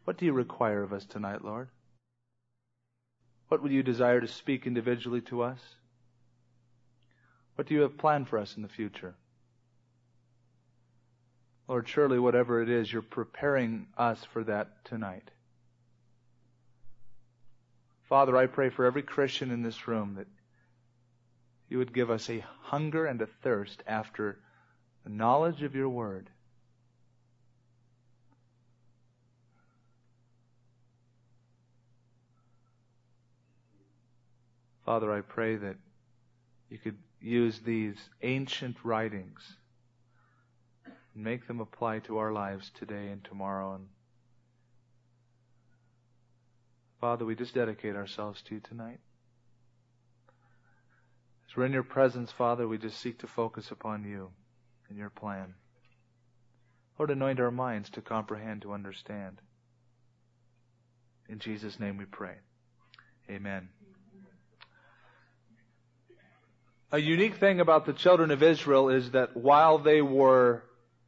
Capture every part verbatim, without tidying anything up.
What do you require of us tonight, Lord? What would you desire to speak individually to us? What do you have planned for us in the future? Lord, surely whatever it is, you're preparing us for that tonight. Father, I pray for every Christian in this room that you would give us a hunger and a thirst after the knowledge of your word. Father, I pray that you could use these ancient writings and make them apply to our lives today and tomorrow. And Father, we just dedicate ourselves to you tonight. As we're in your presence, Father, we just seek to focus upon you and your plan. Lord, anoint our minds to comprehend, to understand. In Jesus' name we pray. Amen. A unique thing about the children of Israel is that while they were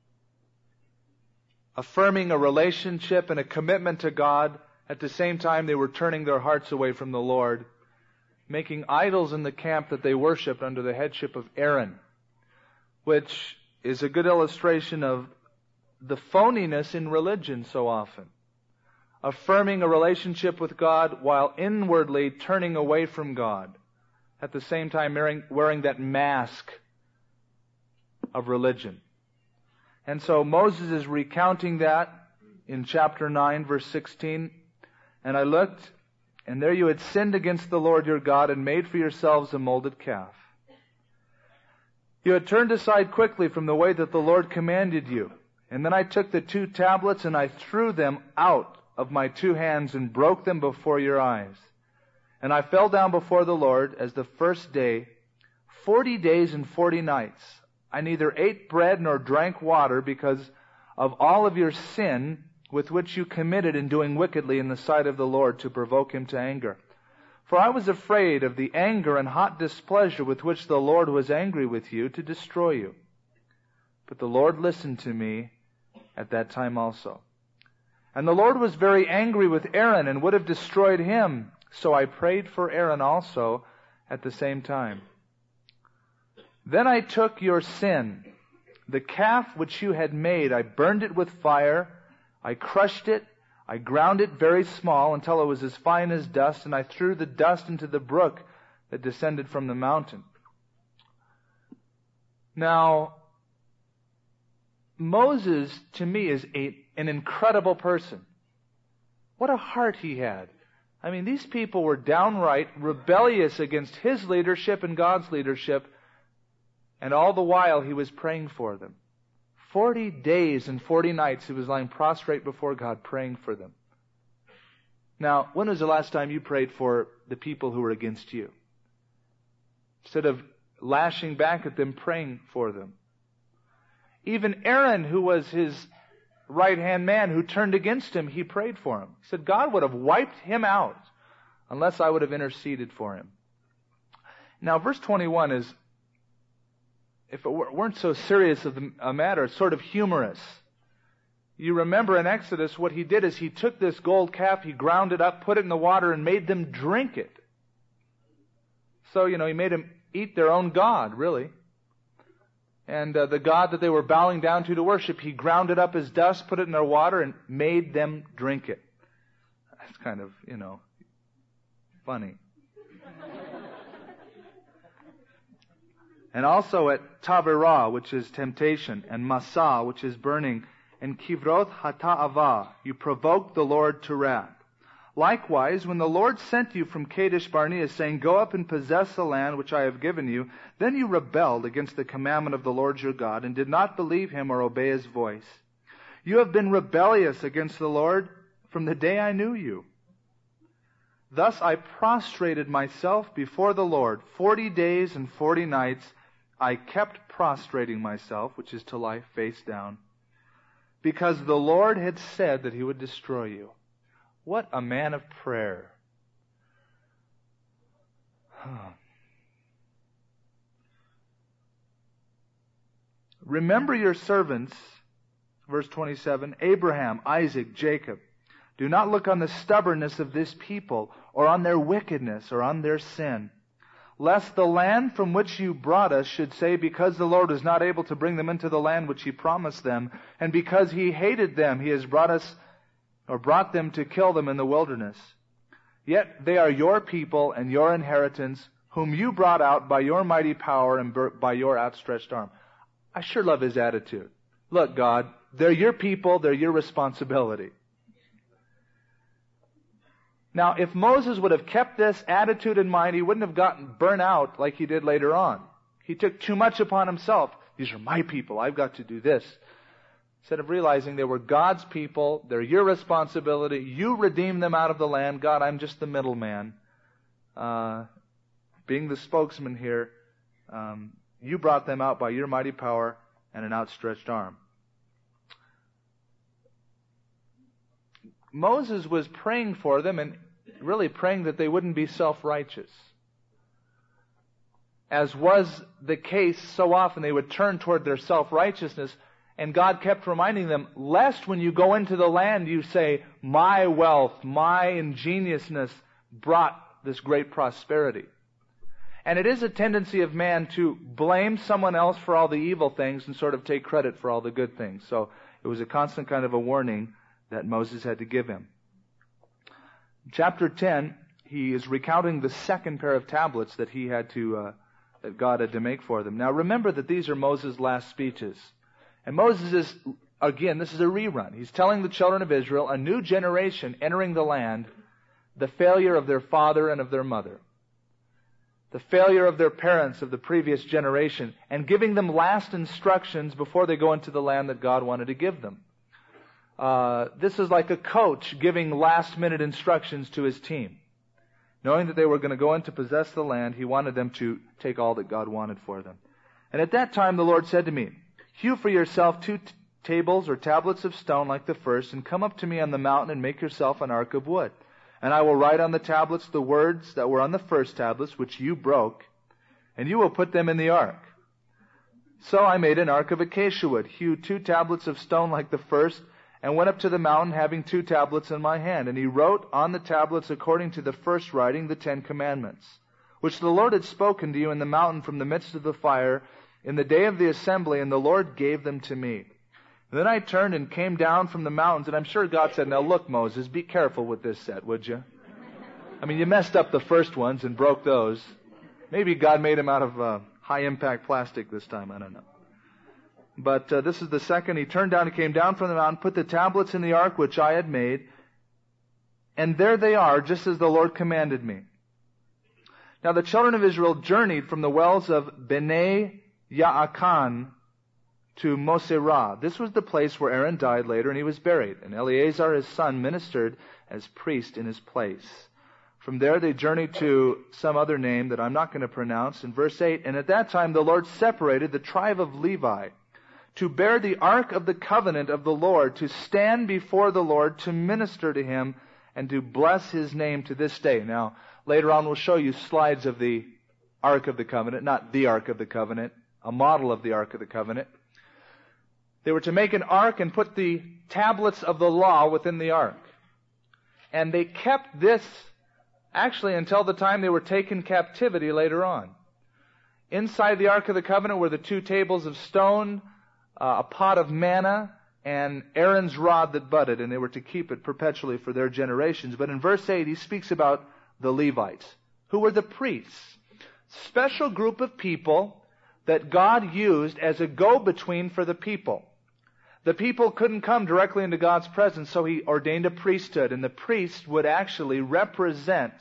affirming a relationship and a commitment to God, at the same time they were turning their hearts away from the Lord, making idols in the camp that they worshipped under the headship of Aaron, which is a good illustration of the phoniness in religion so often. Affirming a relationship with God while inwardly turning away from God. At the same time wearing, wearing that mask of religion. And so Moses is recounting that in chapter nine, verse sixteen. And I looked, and there you had sinned against the Lord your God and made for yourselves a molded calf. You had turned aside quickly from the way that the Lord commanded you. And then I took the two tablets and I threw them out of my two hands and broke them before your eyes. And I fell down before the Lord as the first day, forty days and forty nights. I neither ate bread nor drank water because of all of your sin with which you committed in doing wickedly in the sight of the Lord to provoke him to anger. For I was afraid of the anger and hot displeasure with which the Lord was angry with you to destroy you. But the Lord listened to me at that time also. And the Lord was very angry with Aaron and would have destroyed him. So I prayed for Aaron also at the same time. Then I took your sin, the calf which you had made, I burned it with fire, I crushed it, I ground it very small until it was as fine as dust, and I threw the dust into the brook that descended from the mountain. Now, Moses, to me, is a, an incredible person. What a heart he had. I mean, these people were downright rebellious against his leadership and God's leadership, and all the while he was praying for them. Forty days and forty nights he was lying prostrate before God praying for them. Now, when was the last time you prayed for the people who were against you? Instead of lashing back at them, praying for them. Even Aaron, who was his right-hand man who turned against him, he prayed for him. He said, God would have wiped him out unless I would have interceded for him. Now, verse twenty-one is, if it weren't so serious of a matter, it's sort of humorous. You remember in Exodus, what he did is he took this gold calf, he ground it up, put it in the water, and made them drink it. So, you know, he made them eat their own god, really. And uh, the god that they were bowing down to to worship, he ground it up as dust, put it in their water, and made them drink it. That's kind of, you know, funny. And also at Taberah, which is temptation, and Massah, which is burning, and Kivroth Hata'avah, you provoked the Lord to wrath. Likewise, when the Lord sent you from Kadesh Barnea, saying, go up and possess the land which I have given you, then you rebelled against the commandment of the Lord your God, and did not believe him or obey his voice. You have been rebellious against the Lord from the day I knew you. Thus I prostrated myself before the Lord forty days and forty nights. I kept prostrating myself, which is to lie face down, because the Lord had said that he would destroy you. What a man of prayer. Remember your servants, verse twenty-seven, Abraham, Isaac, Jacob, Do not look on the stubbornness of this people, or on their wickedness, or on their sin. Lest the land from which you brought us should say, because the Lord is not able to bring them into the land which He promised them, and because He hated them, He has brought us, or brought them to kill them in the wilderness. Yet they are your people and your inheritance, whom you brought out by your mighty power and by your outstretched arm. I sure love his attitude. Look, God, they're your people, they're your responsibility. Now, if Moses would have kept this attitude in mind, he wouldn't have gotten burnt out like he did later on. He took too much upon himself. These are my people, I've got to do this. Instead of realizing they were God's people, they're your responsibility, you redeemed them out of the land. God, I'm just the middleman. Uh, being the spokesman here, um, you brought them out by your mighty power and an outstretched arm. Moses was praying for them and really praying that they wouldn't be self-righteous. As was the case so often, they would turn toward their self-righteousness, and God kept reminding them, lest when you go into the land you say, my wealth, my ingeniousness brought this great prosperity. And it is a tendency of man to blame someone else for all the evil things and sort of take credit for all the good things. So it was a constant kind of a warning that Moses had to give him. Chapter ten, he is recounting the second pair of tablets that he had to, uh, that God had to make for them. Now remember that these are Moses' last speeches. And Moses is, again, this is a rerun. He's telling the children of Israel, a new generation entering the land, the failure of their father and of their mother. The failure of their parents of the previous generation, and giving them last instructions before they go into the land that God wanted to give them. Uh, this is like a coach giving last-minute instructions to his team. Knowing that they were going to go in to possess the land, he wanted them to take all that God wanted for them. And at that time the Lord said to me, hew for yourself two t- tables or tablets of stone like the first, and come up to me on the mountain and make yourself an ark of wood. And I will write on the tablets the words that were on the first tablets, which you broke, and you will put them in the ark. So I made an ark of acacia wood, hewed two tablets of stone like the first, and went up to the mountain having two tablets in my hand. And he wrote on the tablets according to the first writing the Ten Commandments, which the Lord had spoken to you in the mountain from the midst of the fire in the day of the assembly, and the Lord gave them to me. And then I turned and came down from the mountains, and I'm sure God said, now look, Moses, be careful with this set, would you? I mean, you messed up the first ones and broke those. Maybe God made them out of uh, high-impact plastic this time, I don't know. But uh, this is the second. He turned down, he came down from the mountain, put the tablets in the ark which I had made, and there they are, just as the Lord commanded me. Now the children of Israel journeyed from the wells of Bnei Ya'akan to Moserah. This was the place where Aaron died later, and he was buried. And Eleazar, his son, ministered as priest in his place. From there they journeyed to some other name that I'm not going to pronounce. In verse eight, and at that time the Lord separated the tribe of Levi to bear the ark of the covenant of the Lord, to stand before the Lord, to minister to Him, and to bless His name to this day. Now, later on we'll show you slides of the Ark of the Covenant, not the Ark of the Covenant, a model of the Ark of the Covenant. They were to make an ark and put the tablets of the law within the ark. And they kept this actually until the time they were taken captivity later on. Inside the Ark of the Covenant were the two tables of stone, uh, a pot of manna, and Aaron's rod that budded, and they were to keep it perpetually for their generations. But in verse eight, he speaks about the Levites, who were the priests. Special group of people that God used as a go-between for the people. The people couldn't come directly into God's presence, so He ordained a priesthood, and the priest would actually represent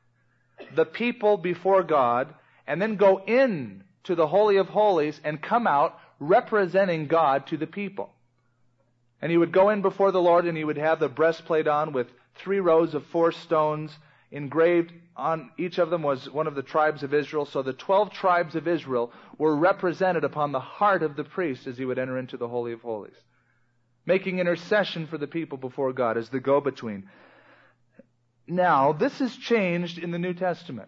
the people before God, and then go in to the Holy of Holies and come out representing God to the people. And he would go in before the Lord, and he would have the breastplate on with three rows of four stones engraved on each of them was one of the tribes of Israel. So the twelve tribes of Israel were represented upon the heart of the priest as he would enter into the Holy of Holies, making intercession for the people before God as the go-between. Now, this is changed in the New Testament.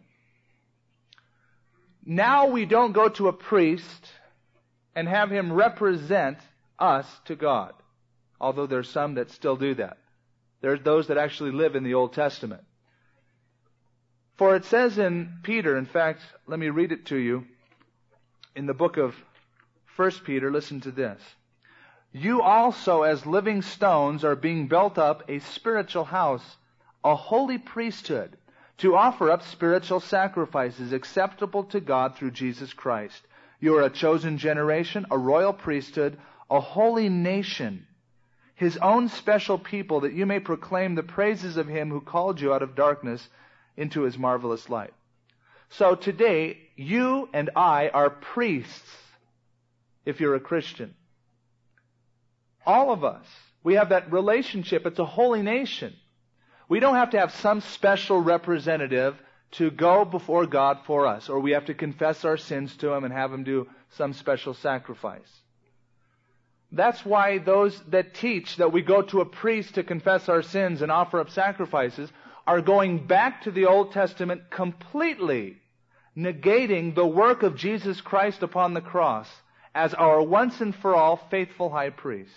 Now we don't go to a priest and have him represent us to God, although there's some that still do that. There's those that actually live in the Old Testament. For it says in Peter, in fact, let me read it to you, in the book of First Peter, listen to this. You also, as living stones, are being built up a spiritual house, a holy priesthood, to offer up spiritual sacrifices acceptable to God through Jesus Christ. You are a chosen generation, a royal priesthood, a holy nation, His own special people, that you may proclaim the praises of Him who called you out of darkness into His marvelous light. So today, you and I are priests, if you're a Christian. All of us. We have that relationship. It's a holy nation. We don't have to have some special representative to go before God for us, or we have to confess our sins to Him and have Him do some special sacrifice. That's why those that teach that we go to a priest to confess our sins and offer up sacrifices are going back to the Old Testament, completely negating the work of Jesus Christ upon the cross as our once and for all faithful high priest.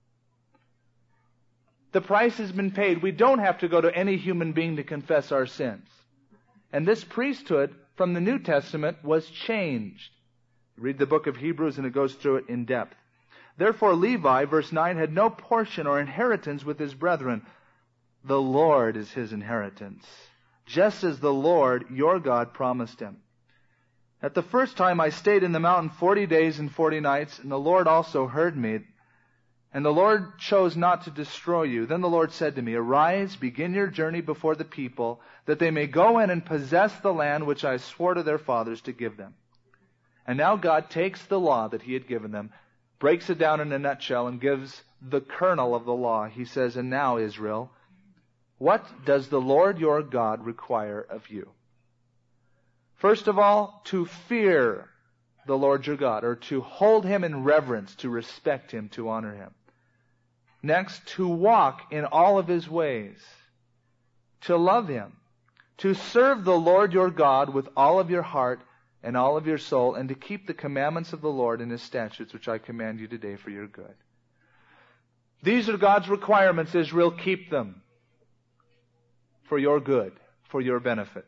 The price has been paid. We don't have to go to any human being to confess our sins. And this priesthood from the New Testament was changed. Read the book of Hebrews and it goes through it in depth. Therefore Levi, verse nine, had no portion or inheritance with his brethren. The Lord is his inheritance, just as the Lord your God promised him. At the first time I stayed in the mountain forty days and forty nights, and the Lord also heard me. And the Lord chose not to destroy you. Then the Lord said to me, Arise, begin your journey before the people, that they may go in and possess the land which I swore to their fathers to give them. And now God takes the law that He had given them, breaks it down in a nutshell, and gives the kernel of the law. He says, And now, Israel, what does the Lord your God require of you? First of all, to fear the Lord your God, or to hold Him in reverence, to respect Him, to honor Him. Next, to walk in all of His ways, to love Him, to serve the Lord your God with all of your heart and all of your soul, and to keep the commandments of the Lord and His statutes, which I command you today for your good. These are God's requirements, Israel. Keep them for your good, for your benefit.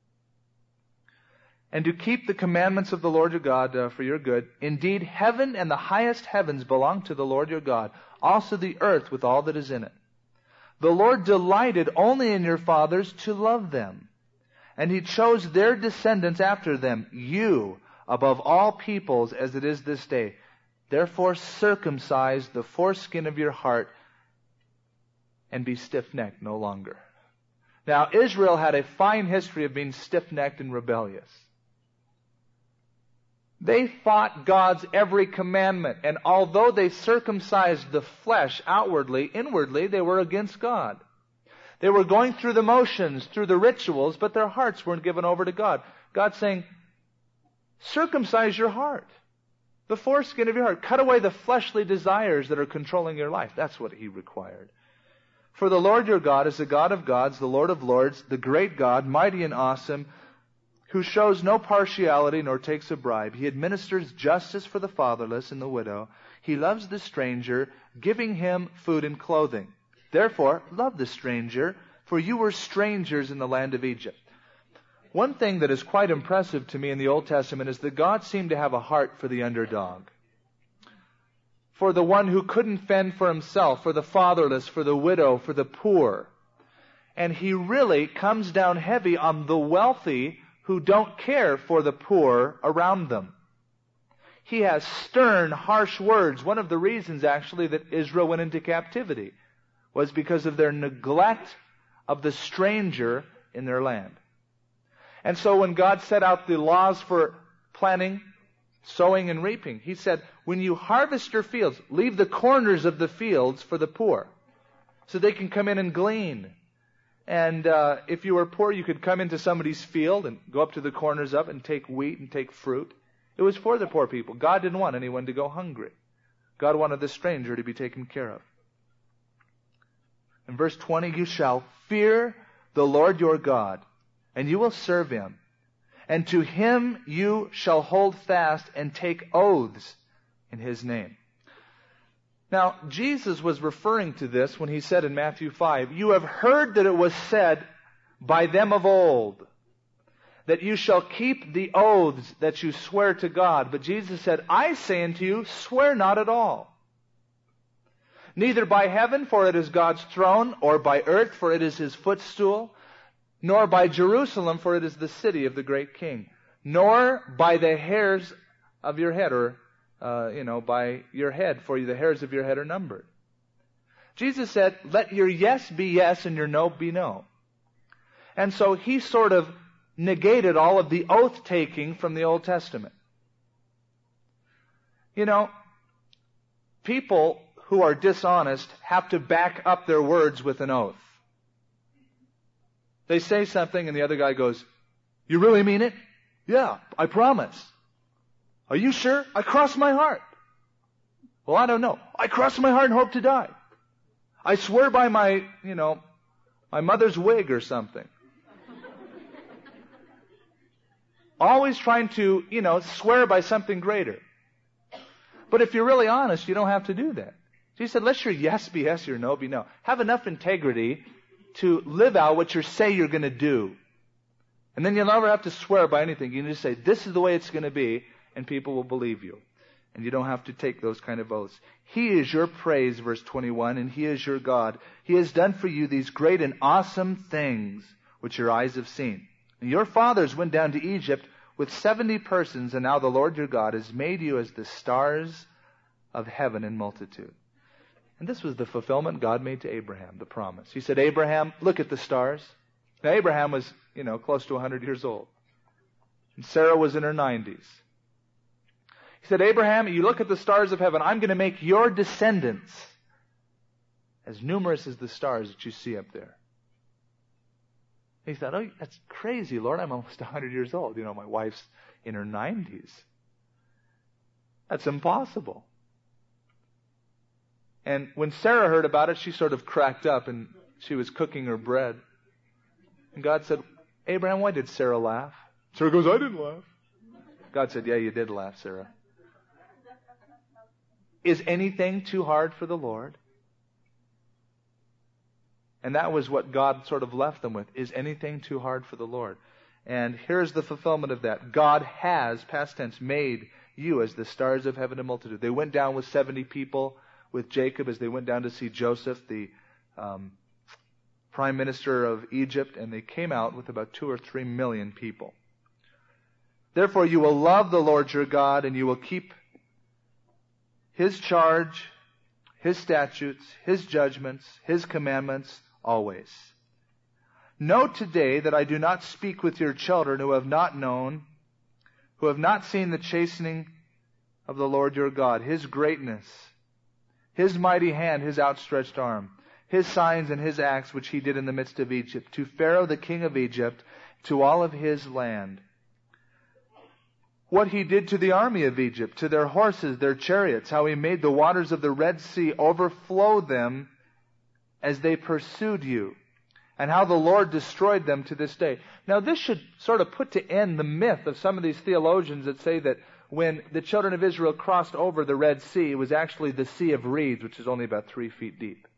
And to keep the commandments of the Lord your God uh, for your good. Indeed, heaven and the highest heavens belong to the Lord your God, also the earth with all that is in it. The Lord delighted only in your fathers to love them, and He chose their descendants after them, you, above all peoples, as it is this day. Therefore circumcise the foreskin of your heart, and be stiff-necked no longer. Now, Israel had a fine history of being stiff-necked and rebellious. They fought God's every commandment, and although they circumcised the flesh outwardly, inwardly they were against God. They were going through the motions, through the rituals, but their hearts weren't given over to God. God's saying, circumcise your heart, the foreskin of your heart. Cut away the fleshly desires that are controlling your life. That's what He required. For the Lord your God is the God of gods, the Lord of lords, the great God, mighty and awesome, who shows no partiality nor takes a bribe. He administers justice for the fatherless and the widow. He loves the stranger, giving him food and clothing. Therefore, love the stranger, for you were strangers in the land of Egypt. One thing that is quite impressive to me in the Old Testament is that God seemed to have a heart for the underdog, for the one who couldn't fend for himself, for the fatherless, for the widow, for the poor. And He really comes down heavy on the wealthy who don't care for the poor around them. He has stern, harsh words. One of the reasons, actually, that Israel went into captivity was because of their neglect of the stranger in their land. And so when God set out the laws for planting, sowing, and reaping, He said, when you harvest your fields, leave the corners of the fields for the poor, so they can come in and glean. And uh, if you were poor, you could come into somebody's field and go up to the corners of it and take wheat and take fruit. It was for the poor people. God didn't want anyone to go hungry. God wanted the stranger to be taken care of. In verse twenty, you shall fear the Lord your God, and you will serve Him. And to Him you shall hold fast and take oaths in His name. Now, Jesus was referring to this when he said in Matthew five, "You have heard that it was said by them of old, that you shall keep the oaths that you swear to God." But Jesus said, "I say unto you, swear not at all. Neither by heaven, for it is God's throne, or by earth, for it is His footstool, nor by Jerusalem, for it is the city of the great King, nor by the hairs of your head, or, uh, you know, by your head, for the hairs of your head are numbered." Jesus said, let your yes be yes and your no be no. And so He sort of negated all of the oath-taking from the Old Testament. You know, people who are dishonest have to back up their words with an oath. They say something and the other guy goes, "You really mean it?" "Yeah, I promise." "Are you sure?" "I cross my heart." "Well, I don't know." "I cross my heart and hope to die." "I swear by my, you know, my mother's wig or something." Always trying to, you know, swear by something greater. But if you're really honest, you don't have to do that. Jesus said, let your yes be yes, your no be no. Have enough integrity to live out what you say you're going to do. And then you'll never have to swear by anything. You can just say, this is the way it's going to be, and people will believe you. And you don't have to take those kind of oaths. He is your praise, verse twenty-one, and He is your God. He has done for you these great and awesome things which your eyes have seen. And your fathers went down to Egypt with seventy persons, and now the Lord your God has made you as the stars of heaven in multitude. And this was the fulfillment God made to Abraham, the promise. He said, Abraham, look at the stars. Now Abraham was, you know, close to one hundred years old. And Sarah was in her nineties. He said, Abraham, you look at the stars of heaven. I'm going to make your descendants as numerous as the stars that you see up there. He thought, oh, that's crazy, Lord. I'm almost one hundred years old. You know, my wife's in her nineties. That's impossible. And when Sarah heard about it, she sort of cracked up and she was cooking her bread. And God said, Abraham, why did Sarah laugh? Sarah goes, I didn't laugh. God said, yeah, you did laugh, Sarah. Is anything too hard for the Lord? And that was what God sort of left them with. Is anything too hard for the Lord? And here's the fulfillment of that. God has, past tense, made you as the stars of heaven in multitude. They went down with seventy people with Jacob as they went down to see Joseph, the um, prime minister of Egypt, and they came out with about two or three million people. Therefore you will love the Lord your God, and you will keep His charge, His statutes, His judgments, His commandments always. Know today that I do not speak with your children who have not known, who have not seen the chastening of the Lord your God, His greatness, His mighty hand, His outstretched arm, His signs and His acts which He did in the midst of Egypt, to Pharaoh the king of Egypt, to all of his land. What He did to the army of Egypt, to their horses, their chariots, how He made the waters of the Red Sea overflow them as they pursued you, and how the Lord destroyed them to this day. Now this should sort of put to end the myth of some of these theologians that say that when the children of Israel crossed over the Red Sea, it was actually the Sea of Reeds, which is only about three feet deep.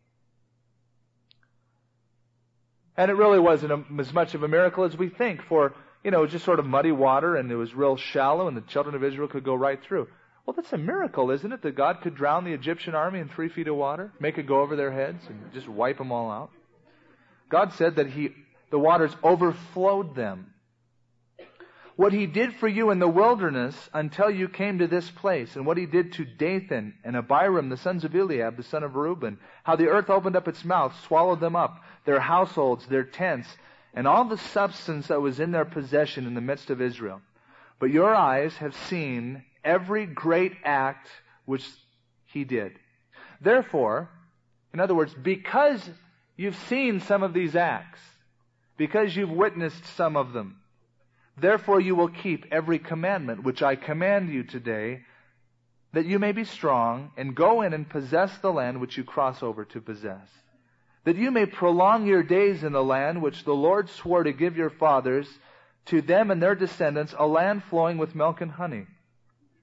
And it really wasn't a, as much of a miracle as we think, for, you know, it was just sort of muddy water, and it was real shallow, and the children of Israel could go right through. Well, that's a miracle, isn't it, that God could drown the Egyptian army in three feet of water, make it go over their heads, and just wipe them all out? God said that He, the waters overflowed them. What He did for you in the wilderness until you came to this place, and what He did to Dathan and Abiram, the sons of Eliab, the son of Reuben, how the earth opened up its mouth, swallowed them up, their households, their tents, and all the substance that was in their possession in the midst of Israel. But your eyes have seen every great act which He did. Therefore, in other words, because you've seen some of these acts, because you've witnessed some of them, therefore you will keep every commandment which I command you today, that you may be strong and go in and possess the land which you cross over to possess. That you may prolong your days in the land which the Lord swore to give your fathers, to them and their descendants, a land flowing with milk and honey.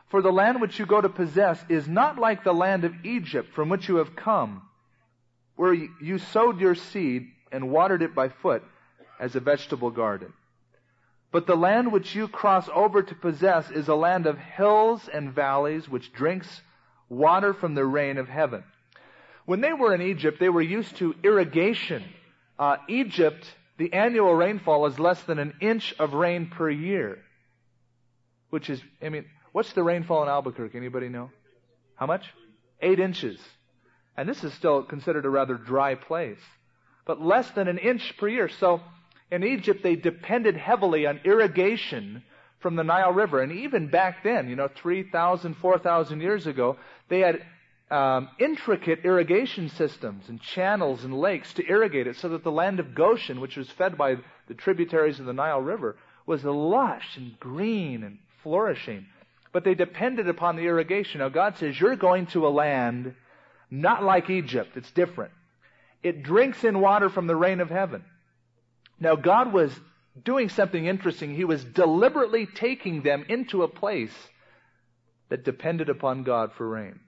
For the land which you go to possess is not like the land of Egypt from which you have come, where you sowed your seed and watered it by foot as a vegetable garden. But the land which you cross over to possess is a land of hills and valleys, which drinks water from the rain of heaven. When they were in Egypt, they were used to irrigation. Uh, Egypt, the annual rainfall is less than an inch of rain per year. Which is, I mean, what's the rainfall in Albuquerque? Anybody know? How much? Eight inches. And this is still considered a rather dry place. But less than an inch per year. So, in Egypt, they depended heavily on irrigation from the Nile River. And even back then, you know, three thousand, four thousand years ago, they had um, intricate irrigation systems and channels and lakes to irrigate it so that the land of Goshen, which was fed by the tributaries of the Nile River, was lush and green and flourishing. But they depended upon the irrigation. Now, God says, you're going to a land not like Egypt. It's different. It drinks in water from the rain of heaven. Now, God was doing something interesting. He was deliberately taking them into a place that depended upon God for rain.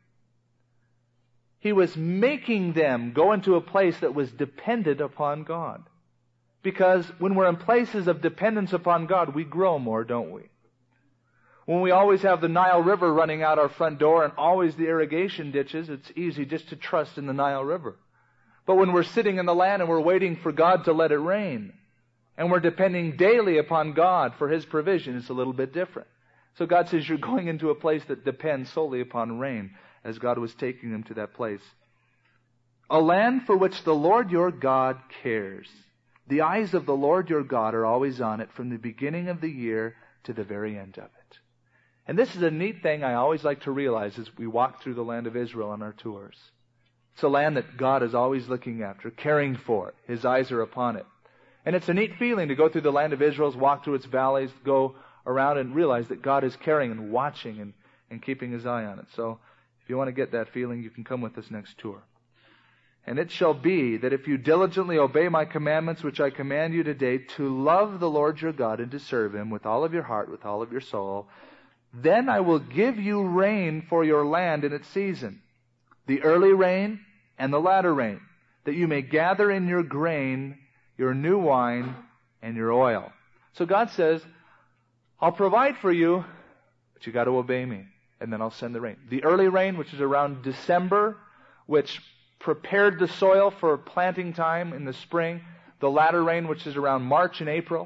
He was making them go into a place that was dependent upon God. Because when we're in places of dependence upon God, we grow more, don't we? When we always have the Nile River running out our front door and always the irrigation ditches, it's easy just to trust in the Nile River. But when we're sitting in the land and we're waiting for God to let it rain, and we're depending daily upon God for His provision, it's a little bit different. So God says you're going into a place that depends solely upon rain, as God was taking them to that place. A land for which the Lord your God cares. The eyes of the Lord your God are always on it from the beginning of the year to the very end of it. And this is a neat thing I always like to realize as we walk through the land of Israel on our tours. It's a land that God is always looking after, caring for. His eyes are upon it. And it's a neat feeling to go through the land of Israel, walk through its valleys, go around and realize that God is caring and watching and, and keeping His eye on it. So if you want to get that feeling, you can come with this next tour. And it shall be that if you diligently obey my commandments, which I command you today, to love the Lord your God and to serve Him with all of your heart, with all of your soul, then I will give you rain for your land in its season, the early rain and the latter rain, that you may gather in your grain, your new wine, and your oil. So God says, I'll provide for you, but you got to obey me, and then I'll send the rain. The early rain, which is around December, which prepared the soil for planting time in the spring. The latter rain, which is around March and April.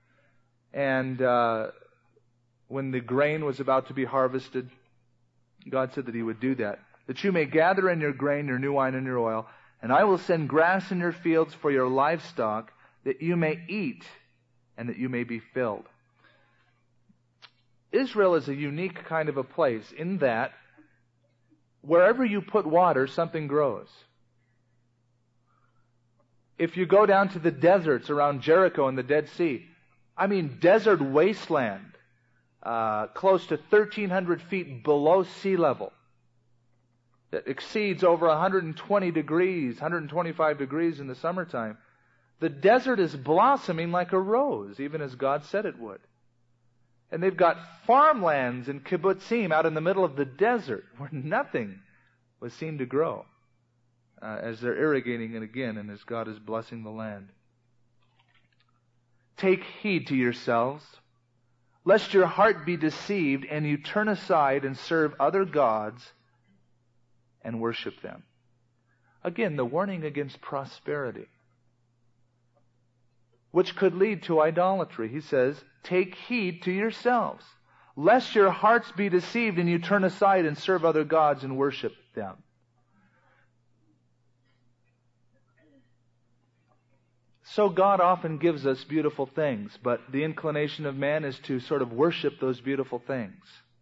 And uh, when the grain was about to be harvested, God said that He would do that. That you may gather in your grain, your new wine, and your oil, and I will send grass in your fields for your livestock, that you may eat, and that you may be filled. Israel is a unique kind of a place in that wherever you put water, something grows. If you go down to the deserts around Jericho and the Dead Sea, I mean desert wasteland, uh, close to thirteen hundred feet below sea level, that exceeds over one hundred twenty degrees, one hundred twenty-five degrees in the summertime. The desert is blossoming like a rose, even as God said it would. And they've got farmlands in kibbutzim out in the middle of the desert where nothing was seen to grow uh, as they're irrigating it again and as God is blessing the land. Take heed to yourselves, lest your heart be deceived and you turn aside and serve other gods and worship them. Again, the warning against prosperity, which could lead to idolatry. He says, take heed to yourselves, lest your hearts be deceived and you turn aside and serve other gods and worship them. So God often gives us beautiful things, but the inclination of man is to sort of worship those beautiful things.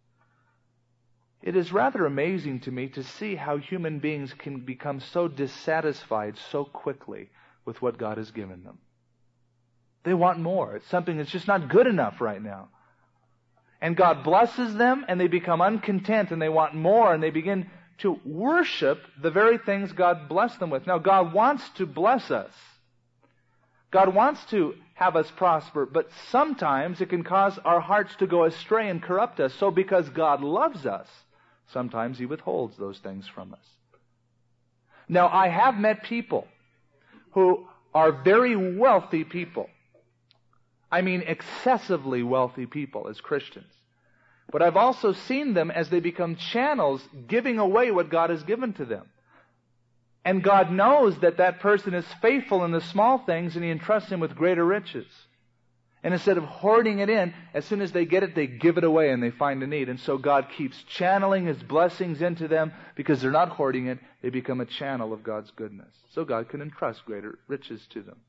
It is rather amazing to me to see how human beings can become so dissatisfied so quickly with what God has given them. They want more. It's something that's just not good enough right now. And God blesses them and they become uncontent and they want more and they begin to worship the very things God blessed them with. Now, God wants to bless us. God wants to have us prosper, but sometimes it can cause our hearts to go astray and corrupt us. So because God loves us, sometimes He withholds those things from us. Now, I have met people who are very wealthy people. I mean excessively wealthy people as Christians. But I've also seen them as they become channels giving away what God has given to them. And God knows that that person is faithful in the small things, and He entrusts him with greater riches. And instead of hoarding it in, as soon as they get it, they give it away and they find a need. And so God keeps channeling His blessings into them because they're not hoarding it. They become a channel of God's goodness. So God can entrust greater riches to them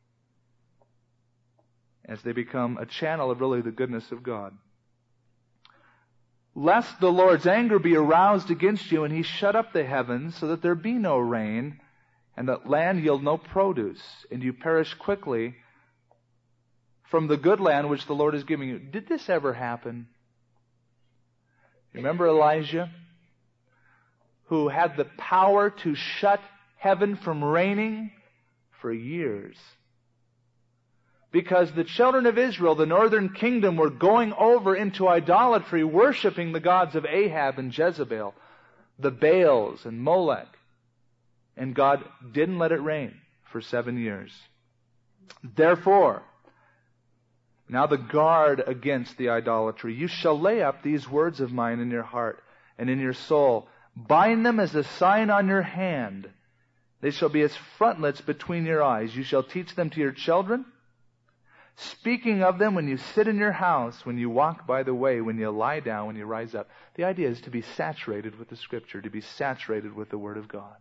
as they become a channel of really the goodness of God. Lest the Lord's anger be aroused against you, and He shut up the heavens, so that there be no rain, and that land yield no produce, and you perish quickly from the good land which the Lord is giving you. Did this ever happen? Remember Elijah, who had the power to shut heaven from raining for years? Because the children of Israel, the northern kingdom, were going over into idolatry, worshiping the gods of Ahab and Jezebel, the Baals and Molech. And God didn't let it rain for seven years. Therefore, now the guard against the idolatry. You shall lay up these words of mine in your heart and in your soul. Bind them as a sign on your hand. They shall be as frontlets between your eyes. You shall teach them to your children, speaking of them when you sit in your house, when you walk by the way, when you lie down, when you rise up. The idea is to be saturated with the Scripture, to be saturated with the Word of God.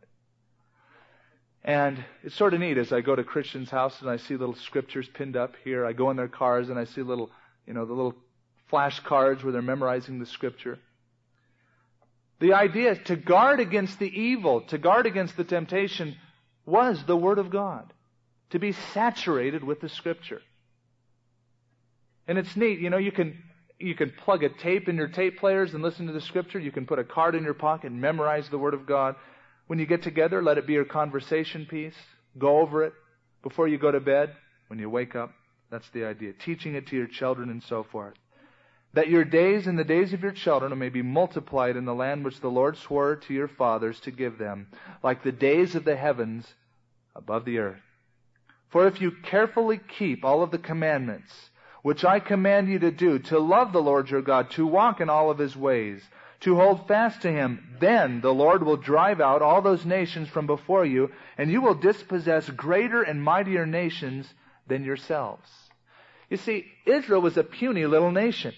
And it's sort of neat as I go to Christians' houses and I see little scriptures pinned up here. I go in their cars and I see little, you know, the little flash cards where they're memorizing the Scripture. The idea to guard against the evil, to guard against the temptation, was the Word of God. To be saturated with the Scripture. And it's neat, you know, you can you can plug a tape in your tape players and listen to the Scripture. You can put a card in your pocket and memorize the Word of God. When you get together, let it be your conversation piece. Go over it before you go to bed, when you wake up. That's the idea. Teaching it to your children and so forth. That your days and the days of your children may be multiplied in the land which the Lord swore to your fathers to give them, like the days of the heavens above the earth. For if you carefully keep all of the commandments which I command you to do, to love the Lord your God, to walk in all of His ways, to hold fast to Him, then the Lord will drive out all those nations from before you, and you will dispossess greater and mightier nations than yourselves. You see, Israel was a puny little nation.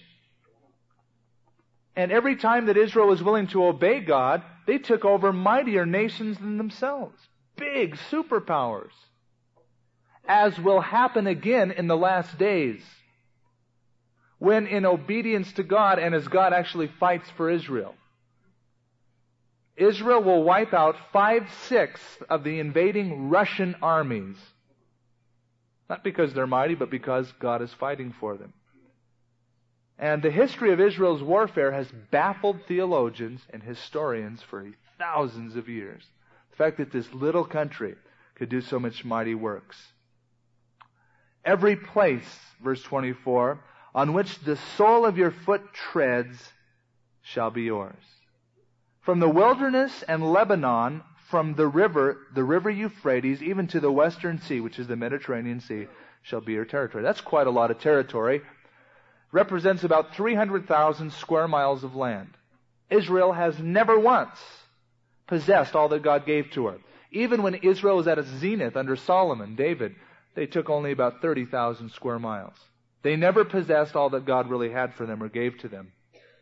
And every time that Israel was willing to obey God, they took over mightier nations than themselves. Big superpowers. As will happen again in the last days, when in obedience to God, and as God actually fights for Israel, Israel will wipe out five-sixths of the invading Russian armies. Not because they're mighty, but because God is fighting for them. And the history of Israel's warfare has baffled theologians and historians for thousands of years. The fact that this little country could do so much mighty works. Every place, verse twenty-four, on which the sole of your foot treads shall be yours. From the wilderness and Lebanon, from the river, the river Euphrates, even to the western sea, which is the Mediterranean Sea, shall be your territory. That's quite a lot of territory. Represents about three hundred thousand square miles of land. Israel has never once possessed all that God gave to her. Even when Israel was at its zenith under Solomon, David, they took only about thirty thousand square miles. They never possessed all that God really had for them or gave to them.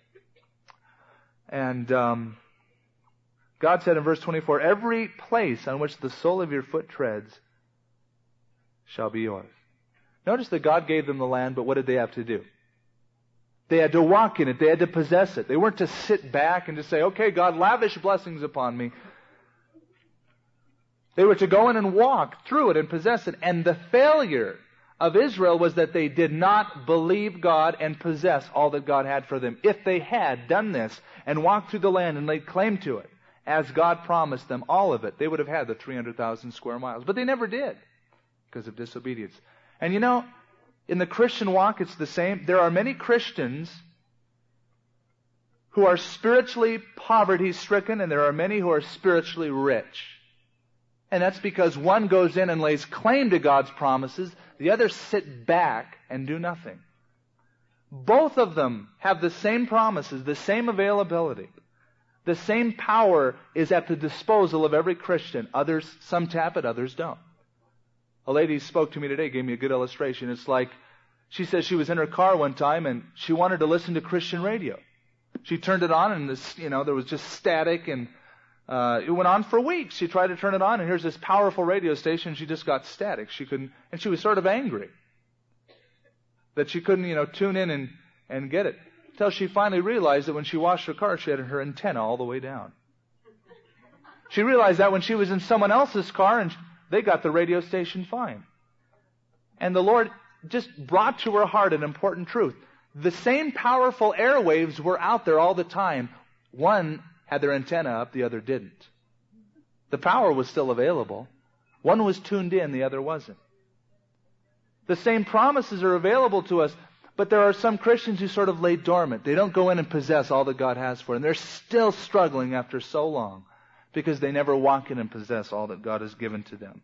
And um, God said in verse twenty-four, every place on which the sole of your foot treads shall be yours. Notice that God gave them the land, but what did they have to do? They had to walk in it. They had to possess it. They weren't to sit back and to say, okay, God, lavish blessings upon me. They were to go in and walk through it and possess it. And the failure of Israel was that they did not believe God and possess all that God had for them. If they had done this and walked through the land and laid claim to it, as God promised them all of it, they would have had the three hundred thousand square miles. But they never did. because of disobedience. And you know, in the Christian walk, it's the same. There are many Christians who are spiritually poverty-stricken, and there are many who are spiritually rich. And that's because one goes in and lays claim to God's promises, the other sit back and do nothing. Both of them have the same promises, the same availability. The same power is at the disposal of every Christian. Others, some tap it, others don't. A lady spoke to me today, gave me a good illustration. It's like, she says she was in her car one time and she wanted to listen to Christian radio. She turned it on and this, you know, there was just static, and uh, it went on for weeks. She tried to turn it on, and here's this powerful radio station. She just got static. She couldn't, and she was sort of angry that she couldn't, you know, tune in and, and get it. Until she finally realized that when she washed her car, she had her antenna all the way down. She realized that when she was in someone else's car and they got the radio station fine. And the Lord just brought to her heart an important truth. The same powerful airwaves were out there all the time. One had their antenna up, the other didn't. The power was still available. One was tuned in, the other wasn't. The same promises are available to us, but there are some Christians who sort of lay dormant. They don't go in and possess all that God has for them. They're still struggling after so long because they never walk in and possess all that God has given to them.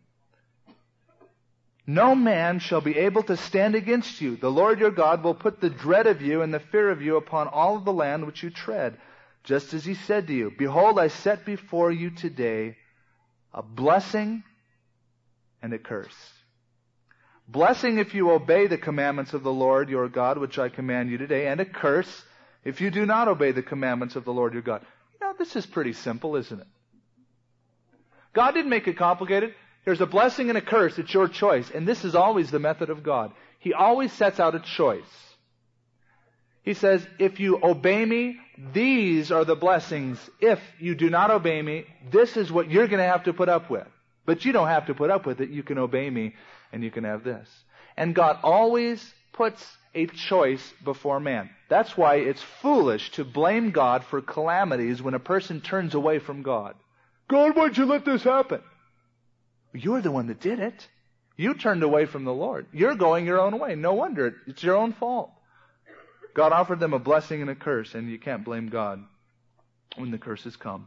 No man shall be able to stand against you. The Lord your God will put the dread of you and the fear of you upon all of the land which you tread, just as he said to you, behold, I set before you today a blessing and a curse. Blessing if you obey the commandments of the Lord your God, which I command you today, and a curse if you do not obey the commandments of the Lord your God. You know, this is pretty simple, isn't it? God didn't make it complicated. There's a blessing and a curse. It's your choice. And this is always the method of God. He always sets out a choice. He says, if you obey me, these are the blessings. If you do not obey me, this is what you're going to have to put up with. But you don't have to put up with it. You can obey me and you can have this. And God always puts a choice before man. That's why it's foolish to blame God for calamities when a person turns away from God. God, why'd you let this happen? You're the one that did it. You turned away from the Lord. You're going your own way. No wonder. It's your own fault. God offered them a blessing and a curse, and you can't blame God when the curses come.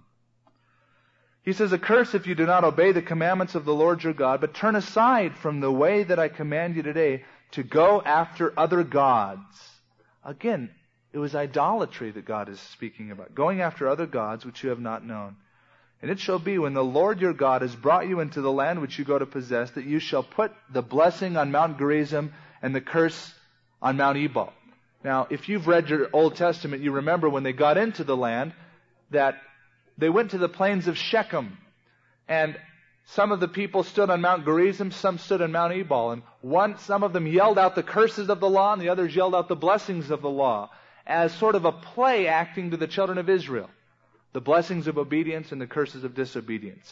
He says, a curse if you do not obey the commandments of the Lord your God, but turn aside from the way that I command you today to go after other gods. Again, it was idolatry that God is speaking about. Going after other gods which you have not known. And it shall be when the Lord your God has brought you into the land which you go to possess, that you shall put the blessing on Mount Gerizim and the curse on Mount Ebal. Now, if you've read your Old Testament, you remember when they got into the land that they went to the plains of Shechem. And some of the people stood on Mount Gerizim, some stood on Mount Ebal. And one, some of them yelled out the curses of the law, and the others yelled out the blessings of the law, as sort of a play acting to the children of Israel. The blessings of obedience and the curses of disobedience.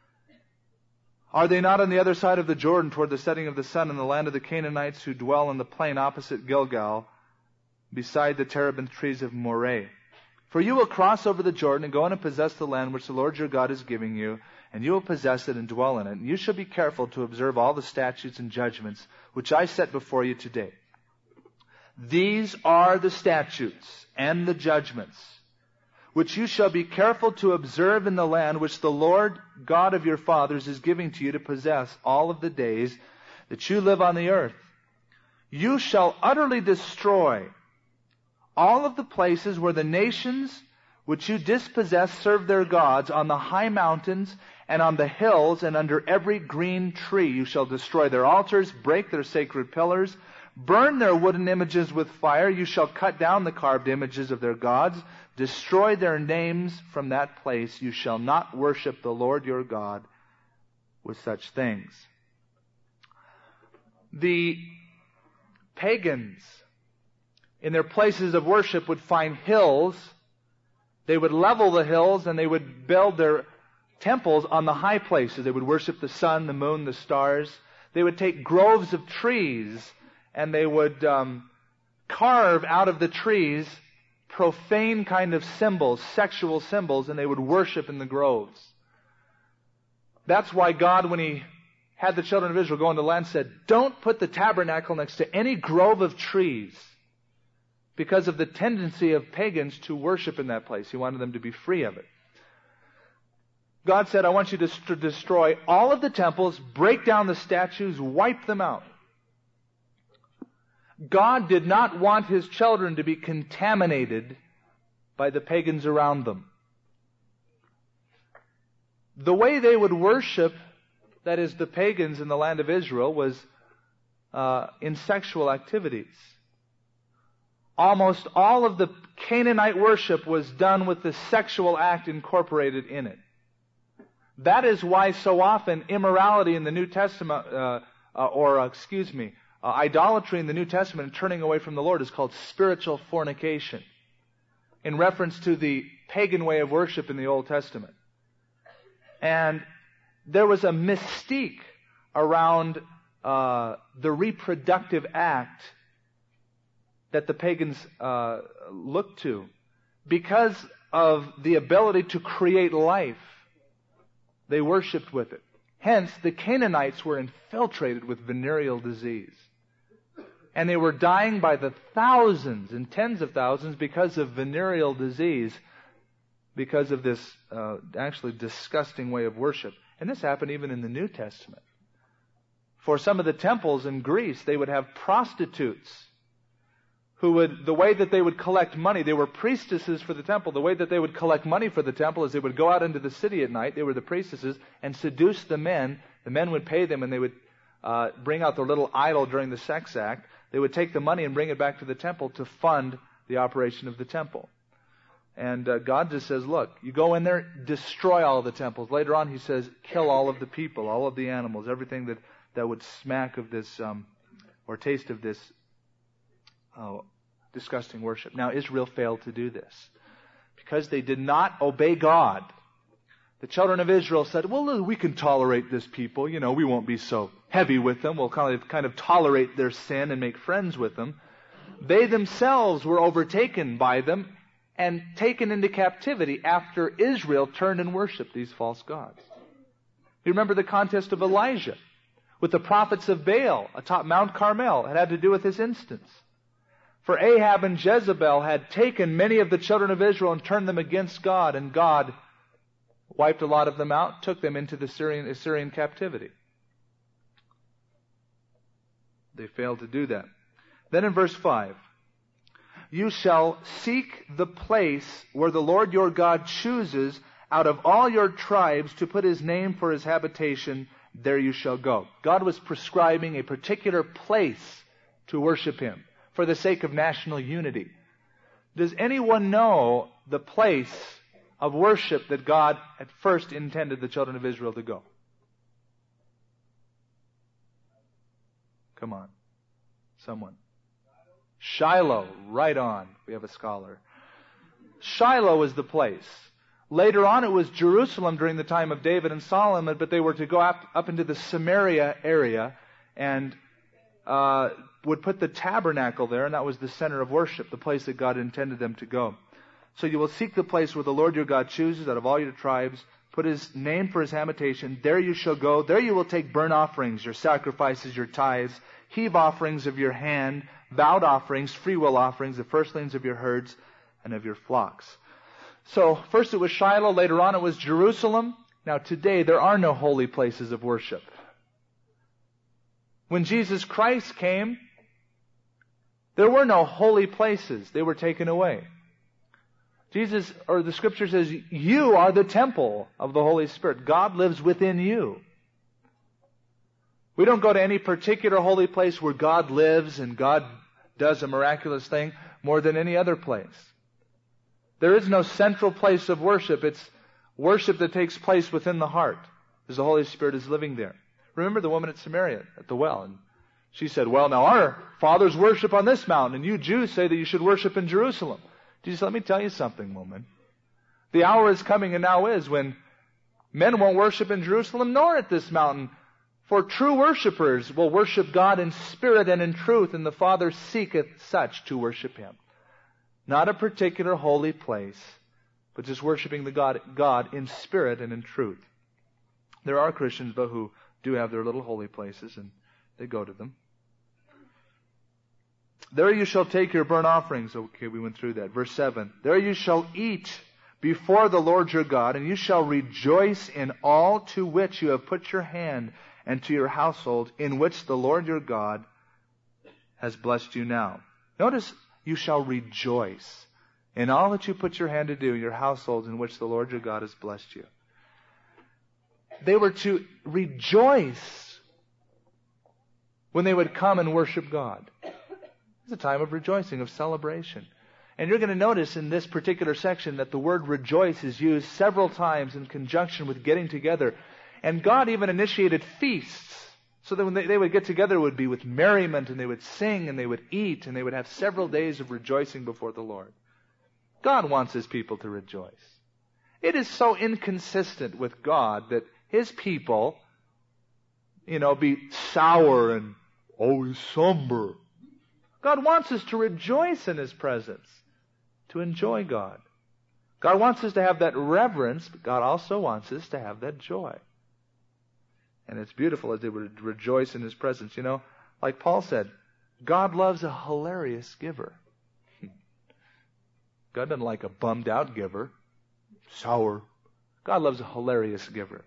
Are they not on the other side of the Jordan toward the setting of the sun in the land of the Canaanites who dwell in the plain opposite Gilgal, beside the terebinth trees of Moreh? For you will cross over the Jordan and go in and possess the land which the Lord your God is giving you, and you will possess it and dwell in it. And you shall be careful to observe all the statutes and judgments which I set before you today. These are the statutes and the judgments which you shall be careful to observe in the land which the Lord God of your fathers is giving to you to possess all of the days that you live on the earth. You shall utterly destroy all of the places where the nations which you dispossess serve their gods, on the high mountains and on the hills and under every green tree. You shall destroy their altars, break their sacred pillars, burn their wooden images with fire. You shall cut down the carved images of their gods, destroy their names from that place. You shall not worship the Lord your God with such things. The pagans in their places of worship would find hills. They would level the hills and they would build their temples on the high places. They would worship the sun, the moon, the stars. They would take groves of trees and they would um, carve out of the trees profane kind of symbols, sexual symbols, and they would worship in the groves. That's why God, when He had the children of Israel go into the land, said, don't put the tabernacle next to any grove of trees because of the tendency of pagans to worship in that place. He wanted them to be free of it. God said, I want you to st- destroy all of the temples, break down the statues, wipe them out. God did not want His children to be contaminated by the pagans around them. The way they would worship, that is, the pagans in the land of Israel, was uh, in sexual activities. Almost all of the Canaanite worship was done with the sexual act incorporated in it. That is why so often immorality in the New Testament, uh, uh, or uh, excuse me, uh, idolatry in the New Testament and turning away from the Lord is called spiritual fornication, in reference to the pagan way of worship in the Old Testament. And there was a mystique around uh, the reproductive act that the pagans uh, looked to. Because of the ability to create life, they worshipped with it. Hence, the Canaanites were infiltrated with venereal disease. And they were dying by the thousands and tens of thousands because of venereal disease, because of this uh, actually disgusting way of worship. And this happened even in the New Testament. For some of the temples in Greece, they would have prostitutes who would, the way that they would collect money, they were priestesses for the temple. The way that they would collect money for the temple is they would go out into the city at night, they were the priestesses, and seduce the men. The men would pay them and they would uh, bring out their little idol during the sex act. They would take the money and bring it back to the temple to fund the operation of the temple. And uh, God just says, look, you go in there, destroy all of the temples. Later on he says, kill all of the people, all of the animals, everything that, that would smack of this, um, or taste of this uh, disgusting worship. Now Israel failed to do this. Because they did not obey God, the children of Israel said, well, we can tolerate this people. You know, we won't be so heavy with them. We'll kind of, kind of tolerate their sin and make friends with them. They themselves were overtaken by them and taken into captivity after Israel turned and worshipped these false gods. You remember the contest of Elijah with the prophets of Baal atop Mount Carmel. It had to do with this instance. For Ahab and Jezebel had taken many of the children of Israel and turned them against God, and God wiped a lot of them out, took them into the Syrian, Assyrian captivity. They failed to do that. Then in verse five, you shall seek the place where the Lord your God chooses out of all your tribes to put His name for His habitation. There you shall go. God was prescribing a particular place to worship Him for the sake of national unity. Does anyone know the place of worship that God at first intended the children of Israel to go? Come on. Someone. Shiloh. Right on. We have a scholar. Shiloh is the place. Later on it was Jerusalem during the time of David and Solomon, but they were to go up, up into the Samaria area and uh, would put the tabernacle there, and that was the center of worship, the place that God intended them to go. So you will seek the place where the Lord your God chooses out of all your tribes, put His name for His habitation. There you shall go. There you will take burnt offerings, your sacrifices, your tithes, heave offerings of your hand, vowed offerings, freewill offerings, the firstlings of your herds and of your flocks. So first it was Shiloh, later on it was Jerusalem. Now today there are no holy places of worship. When Jesus Christ came, there were no holy places. They were taken away. Jesus, or the Scripture says, you are the temple of the Holy Spirit. God lives within you. We don't go to any particular holy place where God lives and God does a miraculous thing more than any other place. There is no central place of worship. It's worship that takes place within the heart, as the Holy Spirit is living there. Remember the woman at Samaria, at the well, and she said, well, now our fathers worship on this mountain, and you Jews say that you should worship in Jerusalem. Jesus, let me tell you something, woman. The hour is coming, and now is, when men won't worship in Jerusalem nor at this mountain. For true worshipers will worship God in spirit and in truth, and the Father seeketh such to worship Him. Not a particular holy place, but just worshiping the God, God in spirit and in truth. There are Christians, though, who do have their little holy places, and they go to them. There you shall take your burnt offerings. Okay, we went through that. Verse seven. There you shall eat before the Lord your God, and you shall rejoice in all to which you have put your hand, and to your household, in which the Lord your God has blessed you now. Notice, you shall rejoice in all that you put your hand to do, your households in which the Lord your God has blessed you. They were to rejoice when they would come and worship God. It's a time of rejoicing, of celebration. And you're going to notice in this particular section that the word rejoice is used several times in conjunction with getting together. And God even initiated feasts. So that when they, they would get together, it would be with merriment, and they would sing, and they would eat, and they would have several days of rejoicing before the Lord. God wants His people to rejoice. It is so inconsistent with God that His people, you know, be sour and always somber. God wants us to rejoice in His presence, to enjoy God. God wants us to have that reverence, but God also wants us to have that joy. And it's beautiful as they would rejoice in His presence. You know, like Paul said, God loves a hilarious giver. God doesn't like a bummed out giver, sour. God loves a hilarious giver.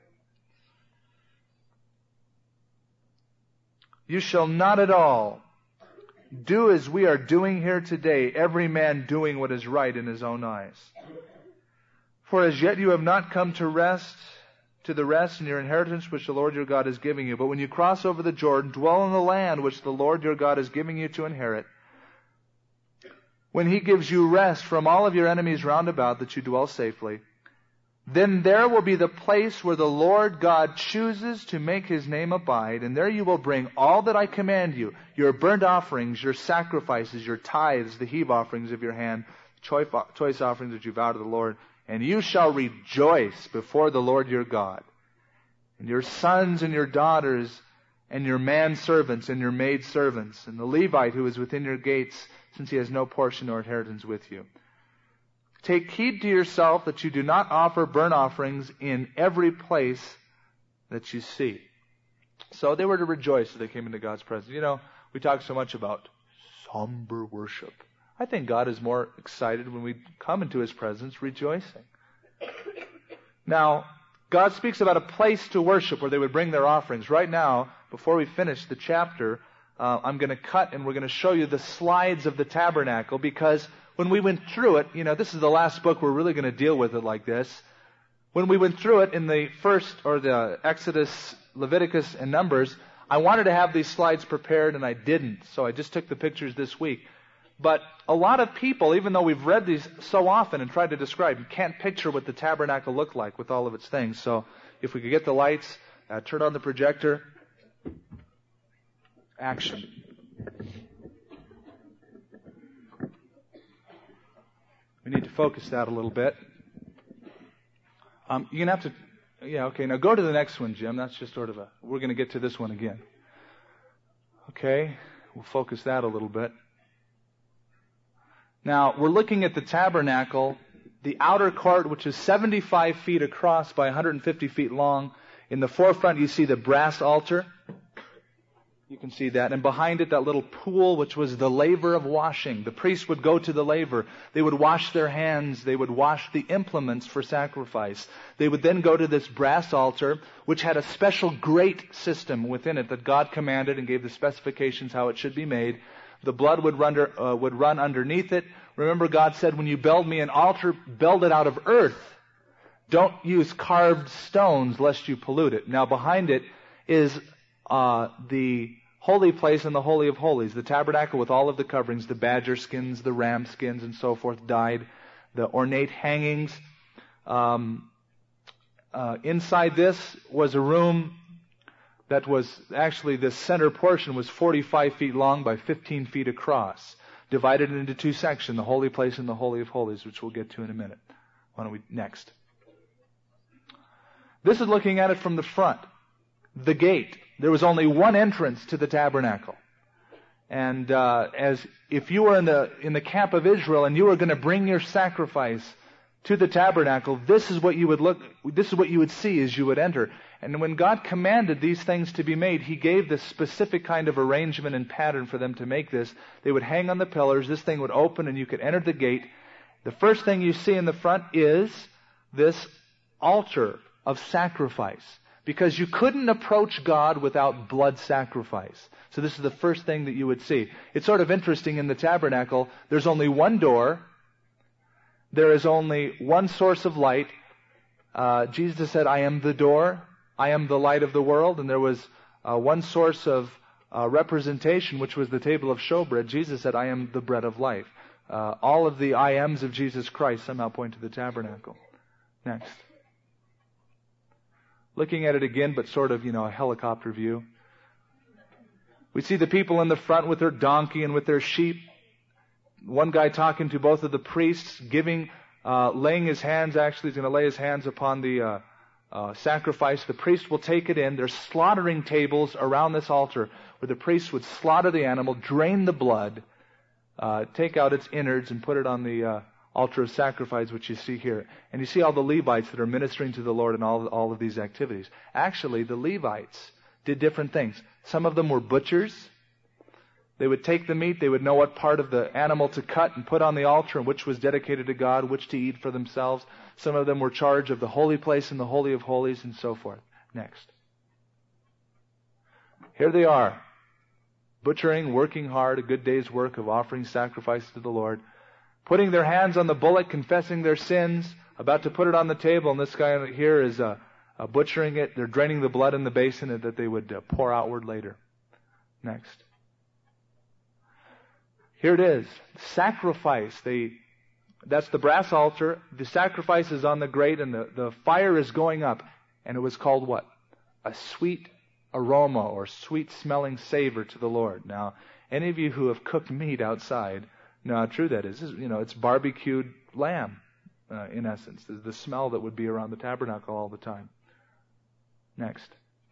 You shall not at all do as we are doing here today, every man doing what is right in his own eyes. For as yet you have not come to rest, to the rest in your inheritance which the Lord your God is giving you. But when you cross over the Jordan, dwell in the land which the Lord your God is giving you to inherit. When He gives you rest from all of your enemies round about, that you dwell safely, then there will be the place where the Lord God chooses to make His name abide, and there you will bring all that I command you, your burnt offerings, your sacrifices, your tithes, the heave offerings of your hand, choice offerings that you vow to the Lord, and you shall rejoice before the Lord your God. And your sons and your daughters, and your manservants and your maidservants, and the Levite who is within your gates, since he has no portion or inheritance with you. Take heed to yourself that you do not offer burnt offerings in every place that you see. So they were to rejoice as they came into God's presence. You know, we talk so much about somber worship. I think God is more excited when we come into His presence rejoicing. Now, God speaks about a place to worship where they would bring their offerings. Right now, before we finish the chapter, uh, I'm going to cut and we're going to show you the slides of the tabernacle, because when we went through it, you know, this is the last book we're really going to deal with it like this. When we went through it in the first, or the Exodus, Leviticus, and Numbers, I wanted to have these slides prepared and I didn't. So I just took the pictures this week. But a lot of people, even though we've read these so often and tried to describe, can't picture what the tabernacle looked like with all of its things. So if we could get the lights, uh, turn on the projector. Action. We need to focus that a little bit. Um, you're going to have to, yeah, okay, now go to the next one, Jim. That's just sort of a, we're going to get to this one again. Okay, we'll focus that a little bit. Now, we're looking at the tabernacle, the outer court, which is seventy-five feet across by one hundred fifty feet long. In the forefront, you see the brass altar. You can see that. And behind it, that little pool, which was the laver of washing. The priests would go to the laver. They would wash their hands. They would wash the implements for sacrifice. They would then go to this brass altar, which had a special grate system within it that God commanded and gave the specifications how it should be made. The blood would run, uh, would run underneath it. Remember, God said, when you build me an altar, build it out of earth. Don't use carved stones lest you pollute it. Now, behind it is uh, the holy place and the Holy of Holies, the tabernacle with all of the coverings, the badger skins, the ram skins, and so forth, dyed, the ornate hangings. Um, uh, inside this was a room that was, actually the center portion was forty-five feet long by fifteen feet across, divided into two sections, the holy place and the Holy of Holies, which we'll get to in a minute. Why don't we, next. This is looking at it from the front. The gate. There was only one entrance to the tabernacle. And uh, as if you were in the in the camp of Israel and you were going to bring your sacrifice to the tabernacle, this is what you would look, this is what you would see as you would enter. And when God commanded these things to be made, He gave this specific kind of arrangement and pattern for them to make this. They would hang on the pillars, this thing would open and you could enter the gate. The first thing you see in the front is this altar of sacrifice. Because you couldn't approach God without blood sacrifice. So this is the first thing that you would see. It's sort of interesting in the tabernacle, there's only one door. There is only one source of light. Uh, Jesus said, I am the door. I am the light of the world. And there was uh, one source of uh, representation, which was the table of showbread. Jesus said, I am the bread of life. Uh, all of the I ams of Jesus Christ somehow point to the tabernacle. Next. Looking at it again, but sort of, you know, a helicopter view. We see the people in the front with their donkey and with their sheep. One guy talking to both of the priests, giving, uh, laying his hands, actually he's going to lay his hands upon the uh, uh, sacrifice. The priest will take it in. There's slaughtering tables around this altar where the priest would slaughter the animal, drain the blood, uh, take out its innards and put it on the uh, altar of sacrifice, which you see here. And you see all the Levites that are ministering to the Lord in all, all of these activities. Actually, the Levites did different things. Some of them were butchers. They would take the meat, they would know what part of the animal to cut and put on the altar and which was dedicated to God, which to eat for themselves. Some of them were charged of the holy place and the Holy of Holies and so forth. Next. Here they are, butchering, working hard, a good day's work of offering sacrifices to the Lord, putting their hands on the bullock, confessing their sins, about to put it on the table, and this guy here is uh, uh, butchering it. They're draining the blood in the basin that they would uh, pour outward later. Next. Here it is. Sacrifice. They, that's the brass altar. The sacrifice is on the grate and the, the fire is going up. And it was called what? A sweet aroma or sweet smelling savor to the Lord. Now, any of you who have cooked meat outside know how true that is. You know, it's barbecued lamb, uh, in essence. The, the smell that would be around the tabernacle all the time. Next.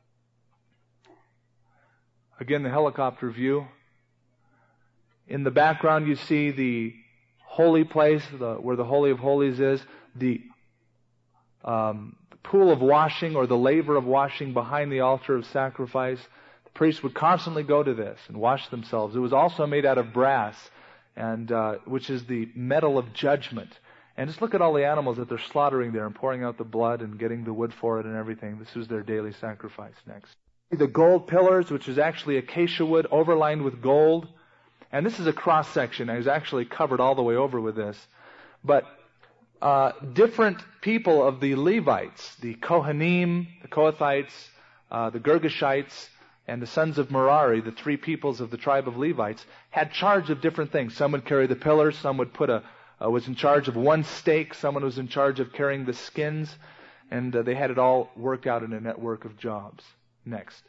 Again, the helicopter view. In the background, you see the holy place, the, where the Holy of Holies is, the um, pool of washing or the laver of washing behind the altar of sacrifice. The priests would constantly go to this and wash themselves. It was also made out of brass, and uh, which is the metal of judgment. And just look at all the animals that they're slaughtering there and pouring out the blood and getting the wood for it and everything. This was their daily sacrifice. Next. The gold pillars, which is actually acacia wood overlined with gold. And this is a cross section. I was actually covered all the way over with this. But uh, different people of the Levites, the Kohanim, the Kohathites, uh, the Girgashites, and the sons of Merari, the three peoples of the tribe of Levites, had charge of different things. Some would carry the pillars. Some would put a uh, was in charge of one stake. Someone was in charge of carrying the skins, and uh, they had it all worked out in a network of jobs. Next,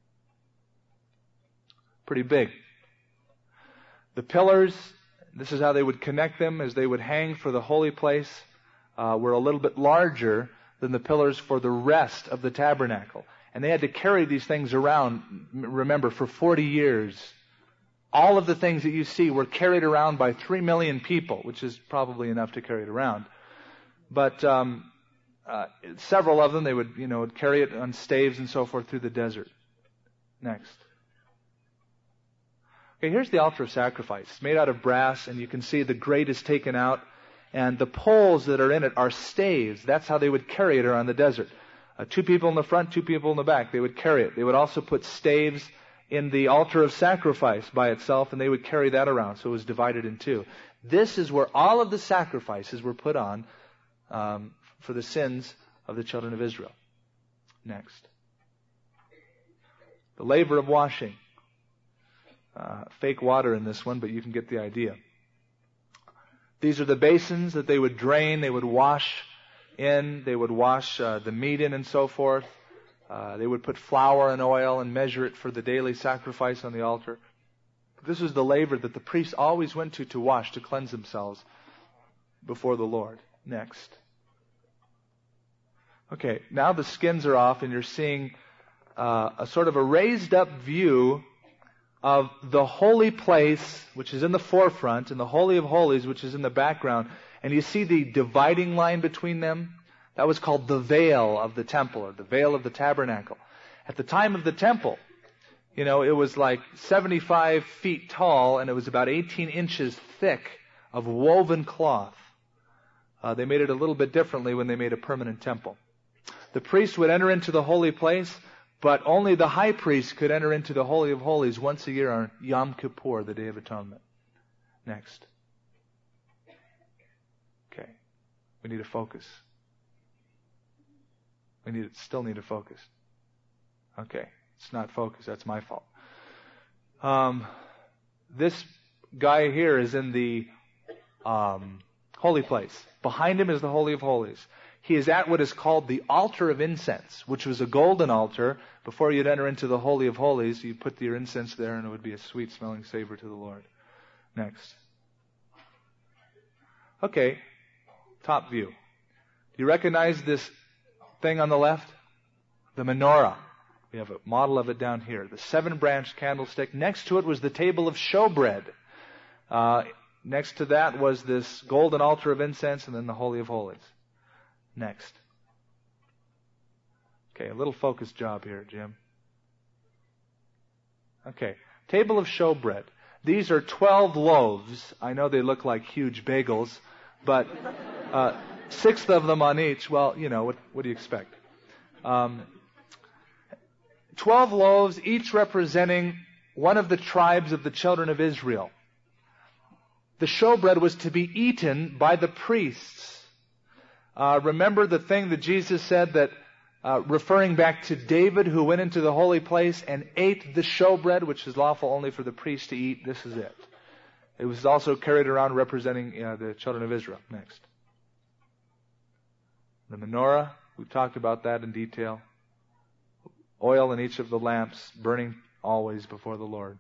pretty big. The pillars, this is how they would connect them as they would hang for the holy place, uh, were a little bit larger than the pillars for the rest of the tabernacle. And they had to carry these things around, remember, for forty years. All of the things that you see were carried around by three million people, which is probably enough to carry it around. But um, uh, several of them, they would, you know, would carry it on staves and so forth through the desert. Next. Okay, here's the altar of sacrifice. It's made out of brass, and you can see the grate is taken out, and the poles that are in it are staves. That's how they would carry it around the desert. Uh, two people in the front, two people in the back. They would carry it. They would also put staves in the altar of sacrifice by itself, and they would carry that around, so it was divided in two. This is where all of the sacrifices were put on um, for the sins of the children of Israel. Next. The laver of washing. Uh, fake water in this one, but you can get the idea. These are the basins that they would drain, they would wash in, they would wash uh, the meat in and so forth. Uh, they would put flour and oil and measure it for the daily sacrifice on the altar. This was the laver that the priests always went to to wash, to cleanse themselves before the Lord. Next. Okay, now the skins are off and you're seeing uh, a sort of a raised up view of the holy place, which is in the forefront, and the Holy of Holies, which is in the background. And you see the dividing line between them? That was called the veil of the temple, or the veil of the tabernacle. At the time of the temple, you know, it was like seventy-five feet tall, and it was about eighteen inches thick of woven cloth. Uh, they made it a little bit differently when they made a permanent temple. The priest would enter into the holy place, but only the high priest could enter into the Holy of Holies once a year on Yom Kippur, the Day of Atonement. Next. Okay. We need to focus. We need to, still need to focus. Okay. It's not focused. That's my fault. Um, this guy here is in the um, holy place. Behind him is the Holy of Holies. He is at what is called the altar of incense, which was a golden altar. Before you'd enter into the Holy of Holies, you put your incense there and it would be a sweet-smelling savor to the Lord. Next. Okay, top view. Do you recognize this thing on the left? The menorah. We have a model of it down here. The seven-branched candlestick. Next to it was the table of showbread. Uh, next to that was this golden altar of incense and then the Holy of Holies. Next. Okay, a little focus job here, Jim. Okay, table of showbread. These are twelve loaves. I know they look like huge bagels, but uh, six of them on each. Well, you know, what, what do you expect? Um, twelve loaves, each representing one of the tribes of the children of Israel. The showbread was to be eaten by the priests. Uh, remember the thing that Jesus said that, uh, referring back to David who went into the holy place and ate the showbread, which is lawful only for the priest to eat. This is it. It was also carried around representing uh, the children of Israel. Next. The menorah, we've talked about that in detail. Oil in each of the lamps, burning always before the Lord.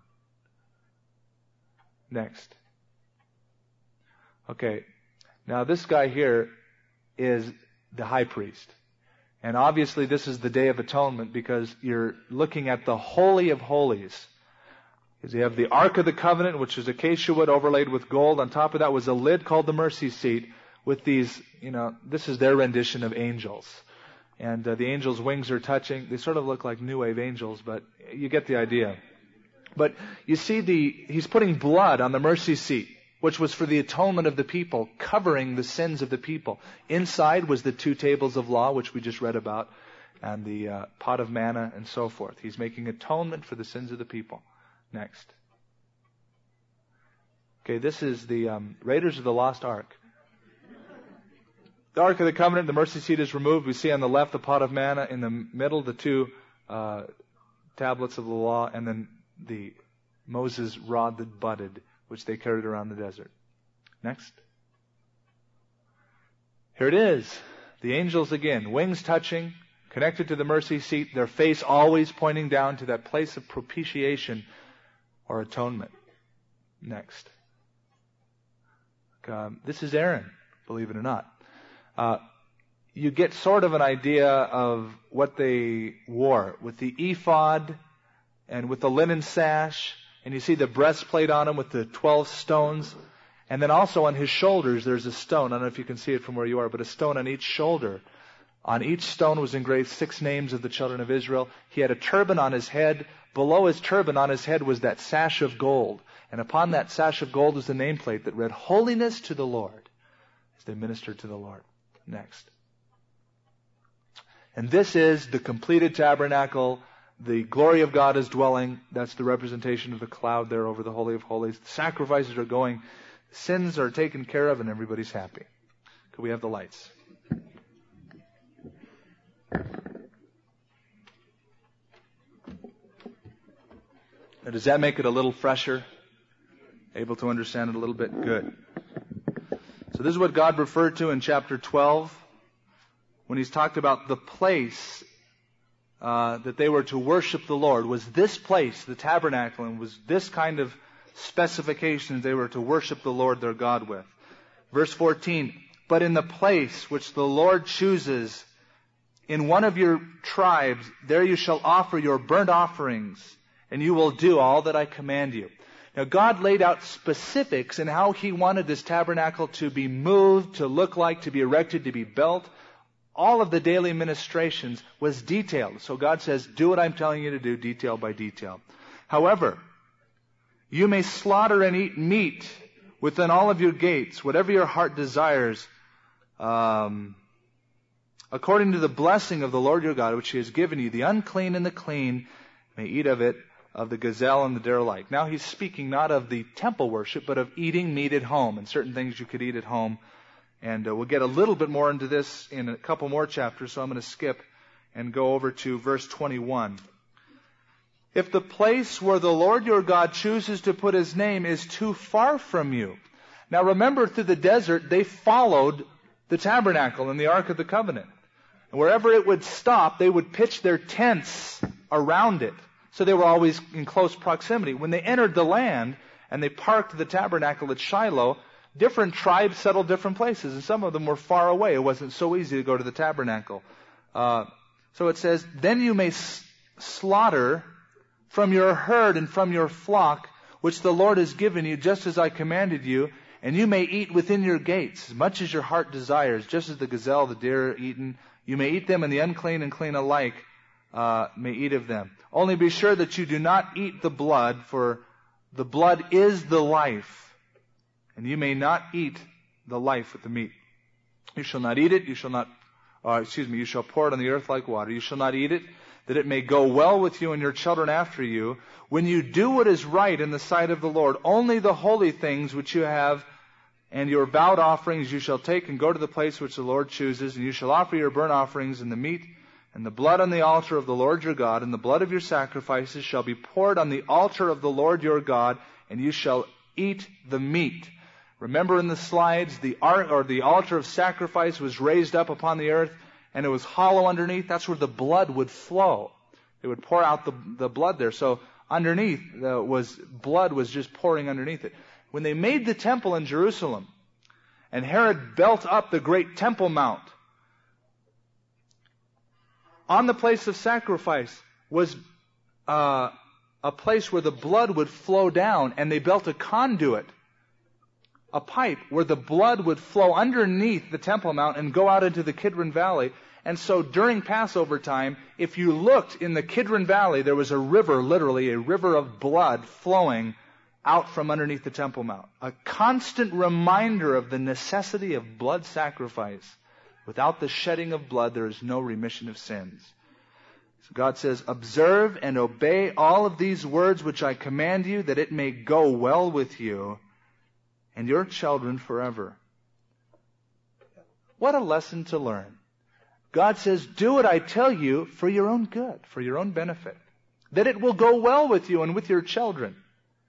Next. Okay. Now this guy here is the high priest. And obviously this is the Day of Atonement because you're looking at the Holy of Holies. Because you have the Ark of the Covenant, which is acacia wood overlaid with gold. On top of that was a lid called the mercy seat with these, you know, this is their rendition of angels. And uh, the angels' wings are touching. They sort of look like New Wave angels, but you get the idea. But you see the, he's putting blood on the mercy seat, which was for the atonement of the people, covering the sins of the people. Inside was the two tables of law, which we just read about, and the uh, pot of manna and so forth. He's making atonement for the sins of the people. Next. Okay, this is the um, Raiders of the Lost Ark. The Ark of the Covenant, the mercy seat is removed. We see on the left the pot of manna, in the middle the two uh, tablets of the law, and then the Moses' rod that budded, which they carried around the desert. Next. Here it is. The angels again, wings touching, connected to the mercy seat, their face always pointing down to that place of propitiation or atonement. Next. Um, this is Aaron, believe it or not. Uh, you get sort of an idea of what they wore with the ephod and with the linen sash. And you see the breastplate on him with the twelve stones. And then also on his shoulders there's a stone. I don't know if you can see it from where you are, but a stone on each shoulder. On each stone was engraved six names of the children of Israel. He had a turban on his head. Below his turban on his head was that sash of gold. And upon that sash of gold was the nameplate that read, Holiness to the Lord, as they ministered to the Lord. Next. And this is the completed tabernacle. The glory of God is dwelling. That's the representation of the cloud there over the Holy of Holies. The sacrifices are going. Sins are taken care of and everybody's happy. Could we have the lights? Now, does that make it a little fresher? Able to understand it a little bit? Good. So this is what God referred to in chapter twelve when He's talked about the place Uh, that they were to worship the Lord. Was this place, the tabernacle, and was this kind of specifications they were to worship the Lord their God with. Verse fourteen, but in the place which the Lord chooses, in one of your tribes, there you shall offer your burnt offerings, and you will do all that I command you. Now, God laid out specifics in how He wanted this tabernacle to be moved, to look like, to be erected, to be built. All of the daily ministrations was detailed. So God says, do what I'm telling you to do, detail by detail. However, you may slaughter and eat meat within all of your gates, whatever your heart desires, um, according to the blessing of the Lord your God, which He has given you. The unclean and the clean may eat of it, of the gazelle and the derelict. Now He's speaking not of the temple worship, but of eating meat at home, and certain things you could eat at home. And uh, we'll get a little bit more into this in a couple more chapters, so I'm going to skip and go over to verse twenty-one. If the place where the Lord your God chooses to put His name is too far from you. Now remember, through the desert, they followed the tabernacle and the Ark of the Covenant. And wherever it would stop, they would pitch their tents around it. So they were always in close proximity. When they entered the land and they parked the tabernacle at Shiloh, different tribes settled different places, and some of them were far away. It wasn't so easy to go to the tabernacle. Uh, so it says, then you may s- slaughter from your herd and from your flock, which the Lord has given you, just as I commanded you, and you may eat within your gates, as much as your heart desires, just as the gazelle, the deer are eaten. You may eat them, and the unclean and clean alike uh, may eat of them. Only be sure that you do not eat the blood, for the blood is the life, and you may not eat the life with the meat. You shall not eat it, you shall not, uh, excuse me, you shall pour it on the earth like water. You shall not eat it, that it may go well with you and your children after you, when you do what is right in the sight of the Lord. Only the holy things which you have and your vowed offerings you shall take and go to the place which the Lord chooses, and you shall offer your burnt offerings and the meat and the blood on the altar of the Lord your God, and the blood of your sacrifices shall be poured on the altar of the Lord your God, and you shall eat the meat. Remember in the slides, the art, or the altar of sacrifice was raised up upon the earth, and it was hollow underneath. That's where the blood would flow. It would pour out the, the blood there. So underneath uh, was blood was just pouring underneath it. When they made the temple in Jerusalem, and Herod built up the great Temple Mount, on the place of sacrifice was uh, a place where the blood would flow down, and they built a conduit, a pipe, where the blood would flow underneath the Temple Mount and go out into the Kidron Valley. And so during Passover time, if you looked in the Kidron Valley, there was a river, literally a river of blood flowing out from underneath the Temple Mount. A constant reminder of the necessity of blood sacrifice. Without the shedding of blood, there is no remission of sins. So God says, observe and obey all of these words which I command you, that it may go well with you and your children forever. What a lesson to learn. God says, do what I tell you for your own good, for your own benefit. That it will go well with you and with your children.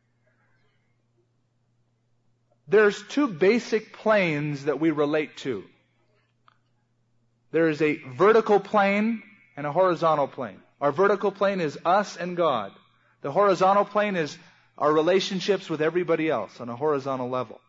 There's two basic planes that we relate to. There is a vertical plane and a horizontal plane. Our vertical plane is us and God. The horizontal plane is our relationships with everybody else on a horizontal level.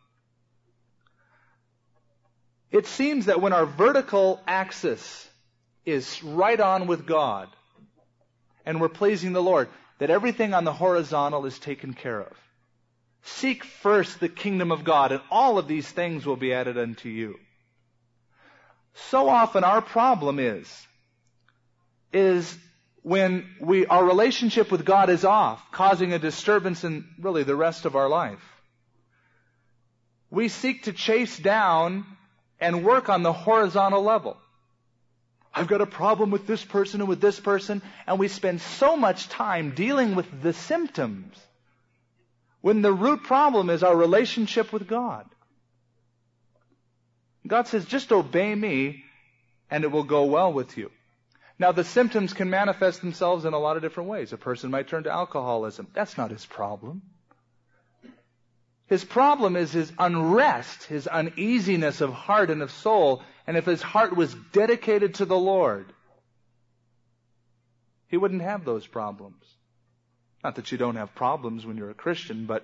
It seems that when our vertical axis is right on with God and we're pleasing the Lord, that everything on the horizontal is taken care of. Seek first the kingdom of God, and all of these things will be added unto you. So often our problem is, is when we, our relationship with God is off, causing a disturbance in really the rest of our life. We seek to chase down and work on the horizontal level. I've got a problem with this person and with this person, and we spend so much time dealing with the symptoms when the root problem is our relationship with God. God says, just obey me and it will go well with you. Now, the symptoms can manifest themselves in a lot of different ways. A person might turn to alcoholism. That's not his problem. His problem is his unrest, his uneasiness of heart and of soul. And if his heart was dedicated to the Lord, he wouldn't have those problems. Not that you don't have problems when you're a Christian, but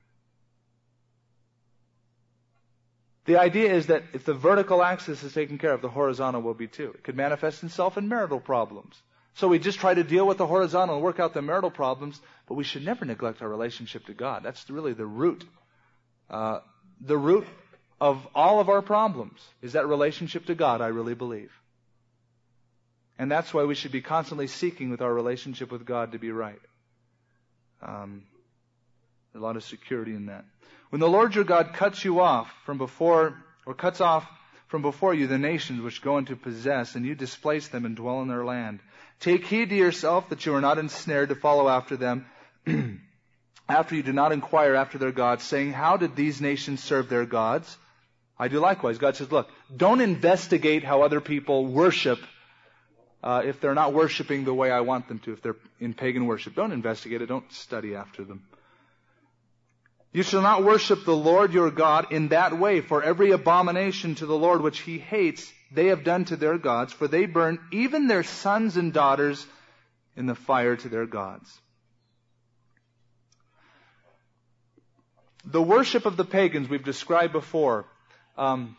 the idea is that if the vertical axis is taken care of, the horizontal will be too. It could manifest itself in marital problems. So we just try to deal with the horizontal and work out the marital problems, But we should never neglect our relationship to God. That's really the root, uh, the root of all of our problems, is that relationship to God, I really believe. And that's why we should be constantly seeking with our relationship with God to be right. Um, a lot of security in that. When the Lord your God cuts you off from before, or cuts off from before you the nations which go into possess, and you displace them and dwell in their land, take heed to yourself that you are not ensnared to follow after them, after you do not inquire after their gods, saying, how did these nations serve their gods? I do likewise. God says, look, don't investigate how other people worship uh, if they're not worshiping the way I want them to, if they're in pagan worship. Don't investigate it. Don't study after them. You shall not worship the Lord your God in that way, for every abomination to the Lord which he hates, they have done to their gods, for they burn even their sons and daughters in the fire to their gods. The worship of the pagans we've described before, um,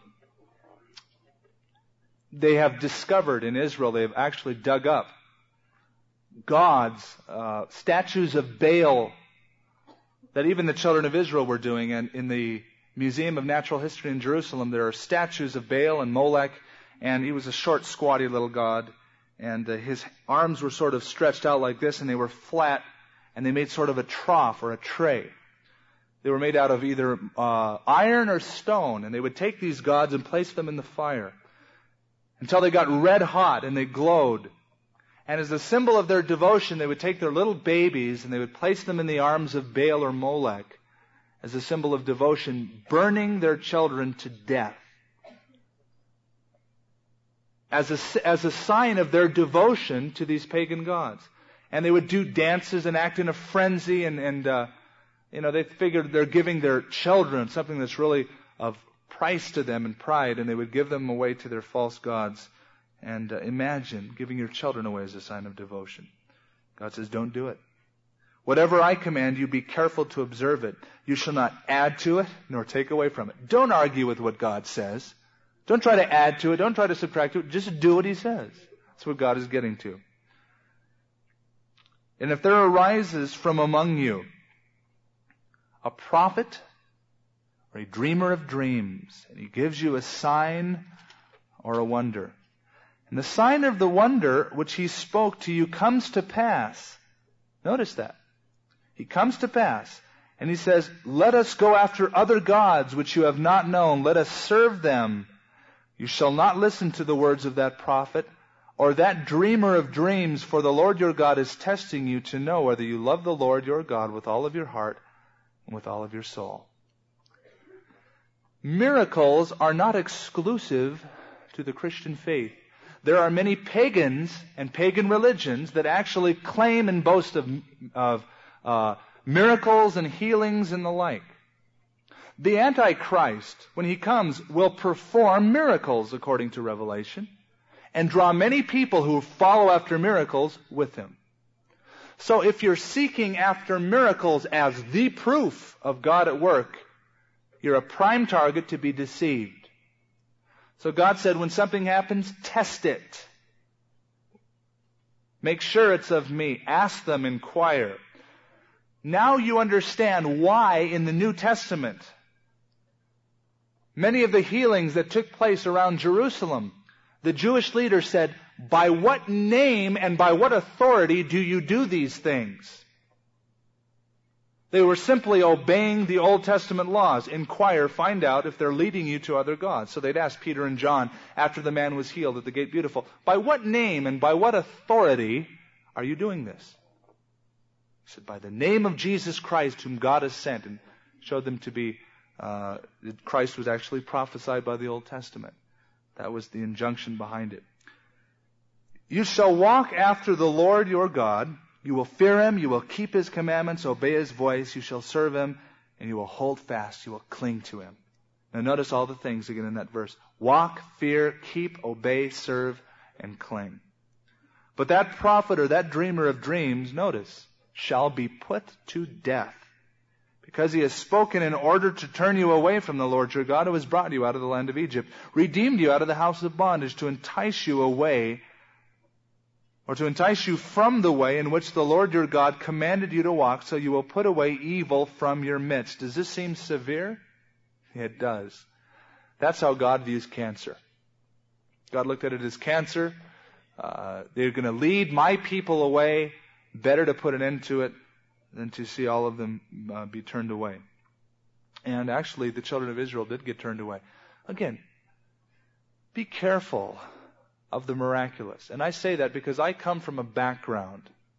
they have discovered in Israel, they have actually dug up gods, uh, statues of Baal, that even the children of Israel were doing. And in the Museum of Natural History in Jerusalem, there are statues of Baal and Molech, and he was a short, squatty little god, and uh, his arms were sort of stretched out like this, and they were flat, and they made sort of a trough or a tray. They were made out of either uh, iron or stone, and they would take these gods and place them in the fire until they got red hot and they glowed. And as a symbol of their devotion, they would take their little babies and they would place them in the arms of Baal or Molech as a symbol of devotion, burning their children to death. As a, as a sign of their devotion to these pagan gods. And they would do dances and act in a frenzy, and, and uh, you know, they figured they're giving their children something that's really of price to them and pride, and they would give them away to their false gods. And uh, imagine giving your children away as a sign of devotion. God says, don't do it. Whatever I command you, be careful to observe it. You shall not add to it, nor take away from it. Don't argue with what God says. Don't try to add to it. Don't try to subtract to it. Just do what he says. That's what God is getting to. And if there arises from among you a prophet or a dreamer of dreams, and he gives you a sign or a wonder, and the sign of the wonder which he spoke to you comes to pass. Notice that. He comes to pass. And he says, let us go after other gods which you have not known. Let us serve them. You shall not listen to the words of that prophet or that dreamer of dreams, for the Lord your God is testing you to know whether you love the Lord your God with all of your heart and with all of your soul. Miracles are not exclusive to the Christian faith. There are many pagans and pagan religions that actually claim and boast of, of uh, miracles and healings and the like. The Antichrist, when he comes, will perform miracles according to Revelation and draw many people who follow after miracles with him. So if you're seeking after miracles as the proof of God at work, you're a prime target to be deceived. So God said, when something happens, test it. Make sure it's of me. Ask them, inquire. Now you understand why in the New Testament, many of the healings that took place around Jerusalem, the Jewish leader said, by what name and by what authority do you do these things? They were simply obeying the Old Testament laws. Inquire, find out if they're leading you to other gods. So they'd ask Peter and John after the man was healed at the gate beautiful, by what name and by what authority are you doing this? He said, by the name of Jesus Christ, whom God has sent, and showed them to be, uh, Christ was actually prophesied by the Old Testament. That was the injunction behind it. You shall walk after the Lord your God. You will fear him, you will keep his commandments, obey his voice, you shall serve him, and you will hold fast, you will cling to him. Now notice all the things again in that verse. Walk, fear, keep, obey, serve, and cling. But that prophet or that dreamer of dreams, notice, shall be put to death, because he has spoken in order to turn you away from the Lord your God, who has brought you out of the land of Egypt, redeemed you out of the house of bondage, to entice you away or to entice you from the way in which the Lord your God commanded you to walk, so you will put away evil from your midst. Does this seem severe? It does. That's how God views cancer. God looked at it as cancer. Uh, they're going to lead my people away. Better to put an end to it than to see all of them uh, be turned away. And actually, the children of Israel did get turned away. Again, be careful of the miraculous. And I say that because I come from a background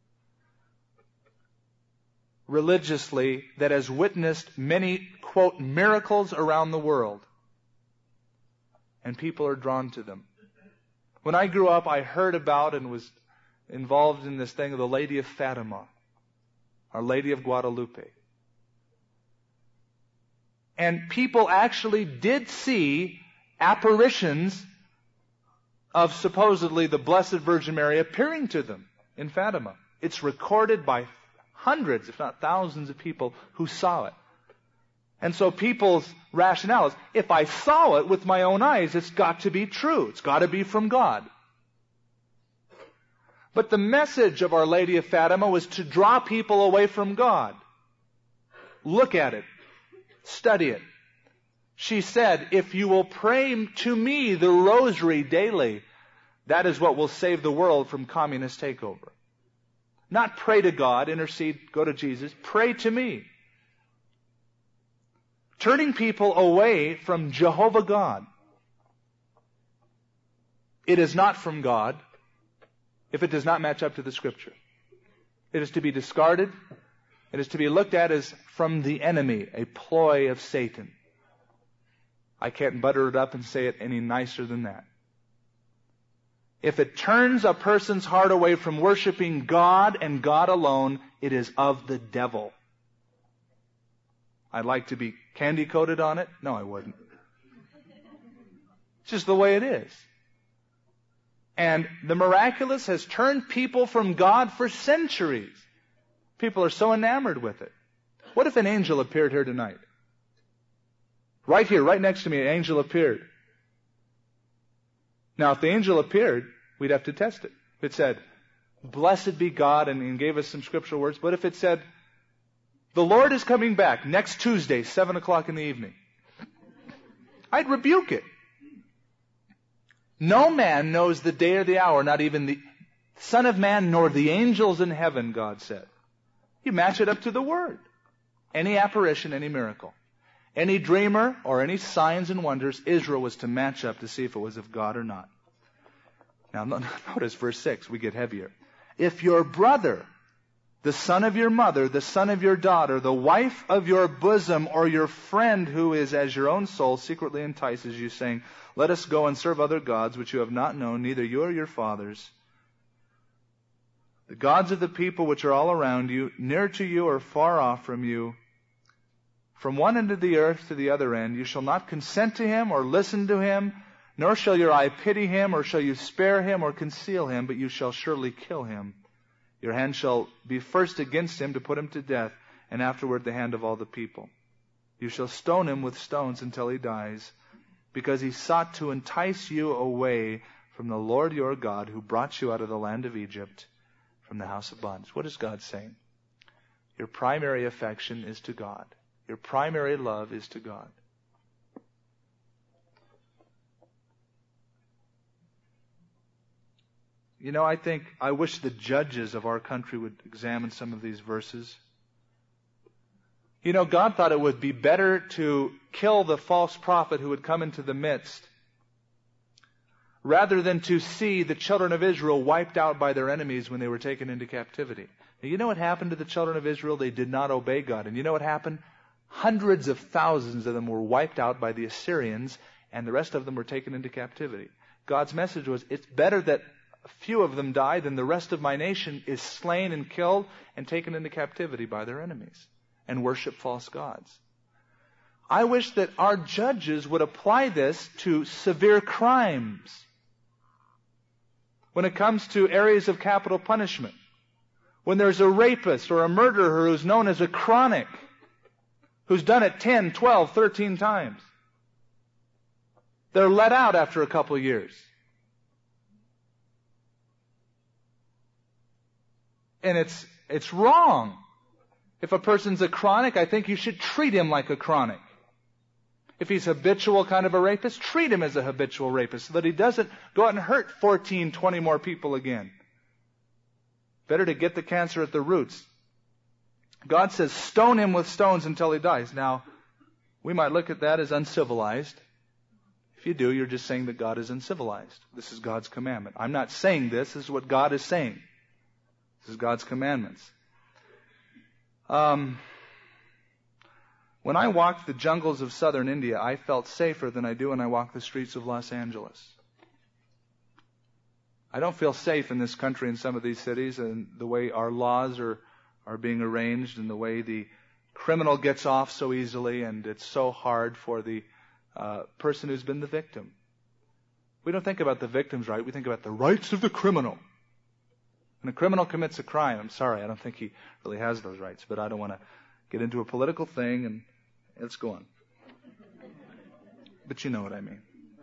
religiously that has witnessed many, quote, miracles around the world. And people are drawn to them. When I grew up, I heard about and was involved in this thing of the Lady of Fatima, Our Lady of Guadalupe. And people actually did see apparitions of supposedly the Blessed Virgin Mary appearing to them in Fatima. It's recorded by hundreds, if not thousands of people who saw it. And so people's rationale is, if I saw it with my own eyes, it's got to be true. It's got to be from God. But the message of Our Lady of Fatima was to draw people away from God. Look at it. Study it. She said, if you will pray to me the rosary daily, that is what will save the world from communist takeover. Not pray to God, intercede, go to Jesus. Pray to me. Turning people away from Jehovah God. It is not from God if it does not match up to the Scripture. It is to be discarded. It is to be looked at as from the enemy, a ploy of Satan. I can't butter it up and say it any nicer than that. If it turns a person's heart away from worshiping God and God alone, it is of the devil. I'd like to be candy-coated on it. No, I wouldn't. It's just the way it is. And the miraculous has turned people from God for centuries. People are so enamored with it. What if an angel appeared here tonight? Right here, right next to me, an angel appeared. Now, if the angel appeared, we'd have to test it. If it said, blessed be God, and, and gave us some scriptural words, but if it said, the Lord is coming back next Tuesday, seven o'clock in the evening, I'd rebuke it. No man knows the day or the hour, not even the Son of Man, nor the angels in heaven, God said. You match it up to the Word. Any apparition, any miracle. Any dreamer or any signs and wonders, Israel was to match up to see if it was of God or not. Now notice verse six, we get heavier. If your brother, the son of your mother, the son of your daughter, the wife of your bosom, or your friend who is as your own soul secretly entices you, saying, let us go and serve other gods which you have not known, neither you or your fathers, the gods of the people which are all around you, near to you or far off from you, from one end of the earth to the other end, you shall not consent to him or listen to him, nor shall your eye pity him, or shall you spare him or conceal him, but you shall surely kill him. Your hand shall be first against him to put him to death, and afterward the hand of all the people. You shall stone him with stones until he dies, because he sought to entice you away from the Lord your God, who brought you out of the land of Egypt, from the house of bondage. What is God saying? Your primary affection is to God. Your primary love is to God. You know, I think, I wish the judges of our country would examine some of these verses. You know, God thought it would be better to kill the false prophet who would come into the midst rather than to see the children of Israel wiped out by their enemies when they were taken into captivity. Now, you know what happened to the children of Israel? They did not obey God. And you know what happened? Hundreds of thousands of them were wiped out by the Assyrians, and the rest of them were taken into captivity. God's message was, it's better that a few of them die than the rest of my nation is slain and killed and taken into captivity by their enemies and worship false gods. I wish that our judges would apply this to severe crimes. When it comes to areas of capital punishment, when there's a rapist or a murderer who's known as a chronic, who's done it ten, twelve, thirteen times, they're let out after a couple of years. And it's, it's wrong. If a person's a chronic, I think you should treat him like a chronic. If he's habitual kind of a rapist, treat him as a habitual rapist so that he doesn't go out and hurt fourteen, twenty more people again. Better to get the cancer at the roots. God says, stone him with stones until he dies. Now, we might look at that as uncivilized. If you do, you're just saying that God is uncivilized. This is God's commandment. I'm not saying this. This is what God is saying. This is God's commandments. Um, when I walked the jungles of southern India, I felt safer than I do when I walk the streets of Los Angeles. I don't feel safe in this country in some of these cities, and the way our laws are, are being arranged, and the way the criminal gets off so easily, and it's so hard for the uh, person who's been the victim. We don't think about the victim's right. We think about the rights of the criminal. When a criminal commits a crime, I'm sorry, I don't think he really has those rights, but I don't want to get into a political thing, and let's go on. But you know what I mean.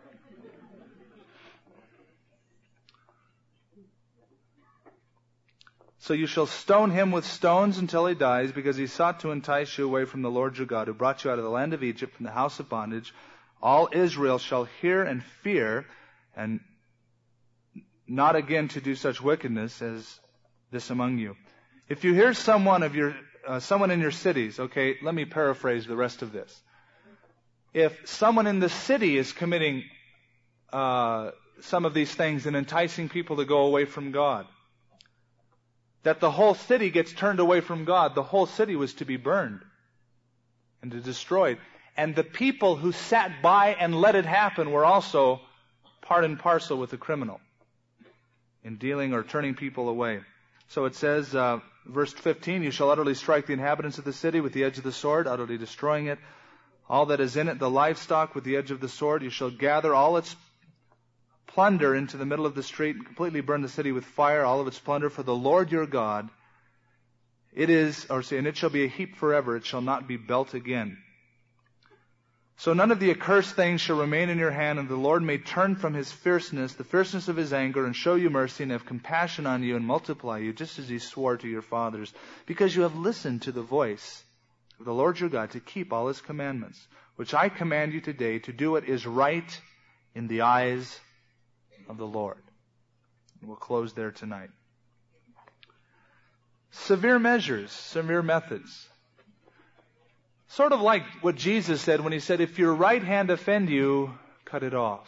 So you shall stone him with stones until he dies, because he sought to entice you away from the Lord your God, who brought you out of the land of Egypt, from the house of bondage. All Israel shall hear and fear, and not again to do such wickedness as this among you. If you hear someone of your, uh, someone in your cities, okay, let me paraphrase the rest of this. If someone in the city is committing uh, some of these things and enticing people to go away from God, that the whole city gets turned away from God, the whole city was to be burned and to destroyed. And the people who sat by and let it happen were also part and parcel with the criminal in dealing or turning people away. So it says, uh, verse fifteen, you shall utterly strike the inhabitants of the city with the edge of the sword, utterly destroying it. All that is in it, the livestock, with the edge of the sword. You shall gather all its plunder into the middle of the street and completely burn the city with fire, all of its plunder, for the Lord your God. It is, or say, and it shall be a heap forever, it shall not be built again. So none of the accursed things shall remain in your hand, and the Lord may turn from his fierceness, the fierceness of his anger, and show you mercy, and have compassion on you, and multiply you, just as he swore to your fathers, because you have listened to the voice of the Lord your God, to keep all his commandments, which I command you today, to do what is right in the eyes of the Lord. And we'll close there tonight. Severe measures, severe methods. Sort of like what Jesus said when he said, if your right hand offend you, cut it off.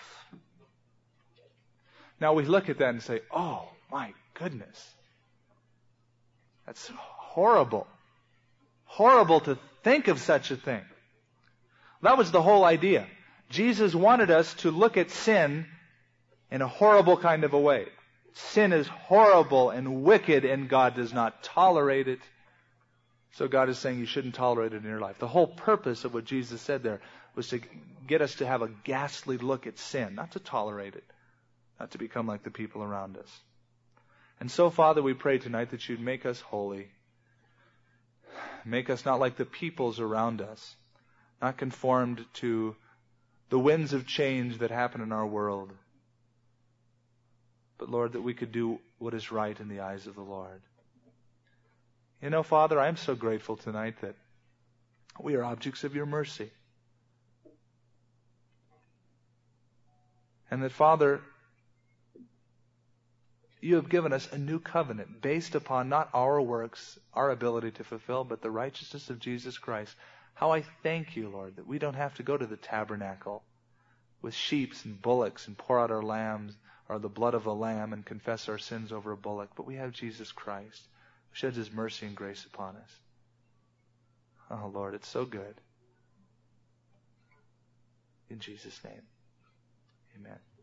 Now we look at that and say, oh my goodness. That's horrible. Horrible to think of such a thing. That was the whole idea. Jesus wanted us to look at sin in a horrible kind of a way. Sin is horrible and wicked, and God does not tolerate it. So God is saying you shouldn't tolerate it in your life. The whole purpose of what Jesus said there was to get us to have a ghastly look at sin, not to tolerate it, not to become like the people around us. And so, Father, we pray tonight that you'd make us holy. Make us not like the peoples around us, not conformed to the winds of change that happen in our world. But, Lord, that we could do what is right in the eyes of the Lord. You know, Father, I'm so grateful tonight that we are objects of your mercy. And that, Father, you have given us a new covenant based upon not our works, our ability to fulfill, but the righteousness of Jesus Christ. How I thank you, Lord, that we don't have to go to the tabernacle with sheep and bullocks and pour out our lambs or the blood of a lamb and confess our sins over a bullock, but we have Jesus Christ, who sheds his mercy and grace upon us. Oh, Lord, it's so good. In Jesus' name, amen.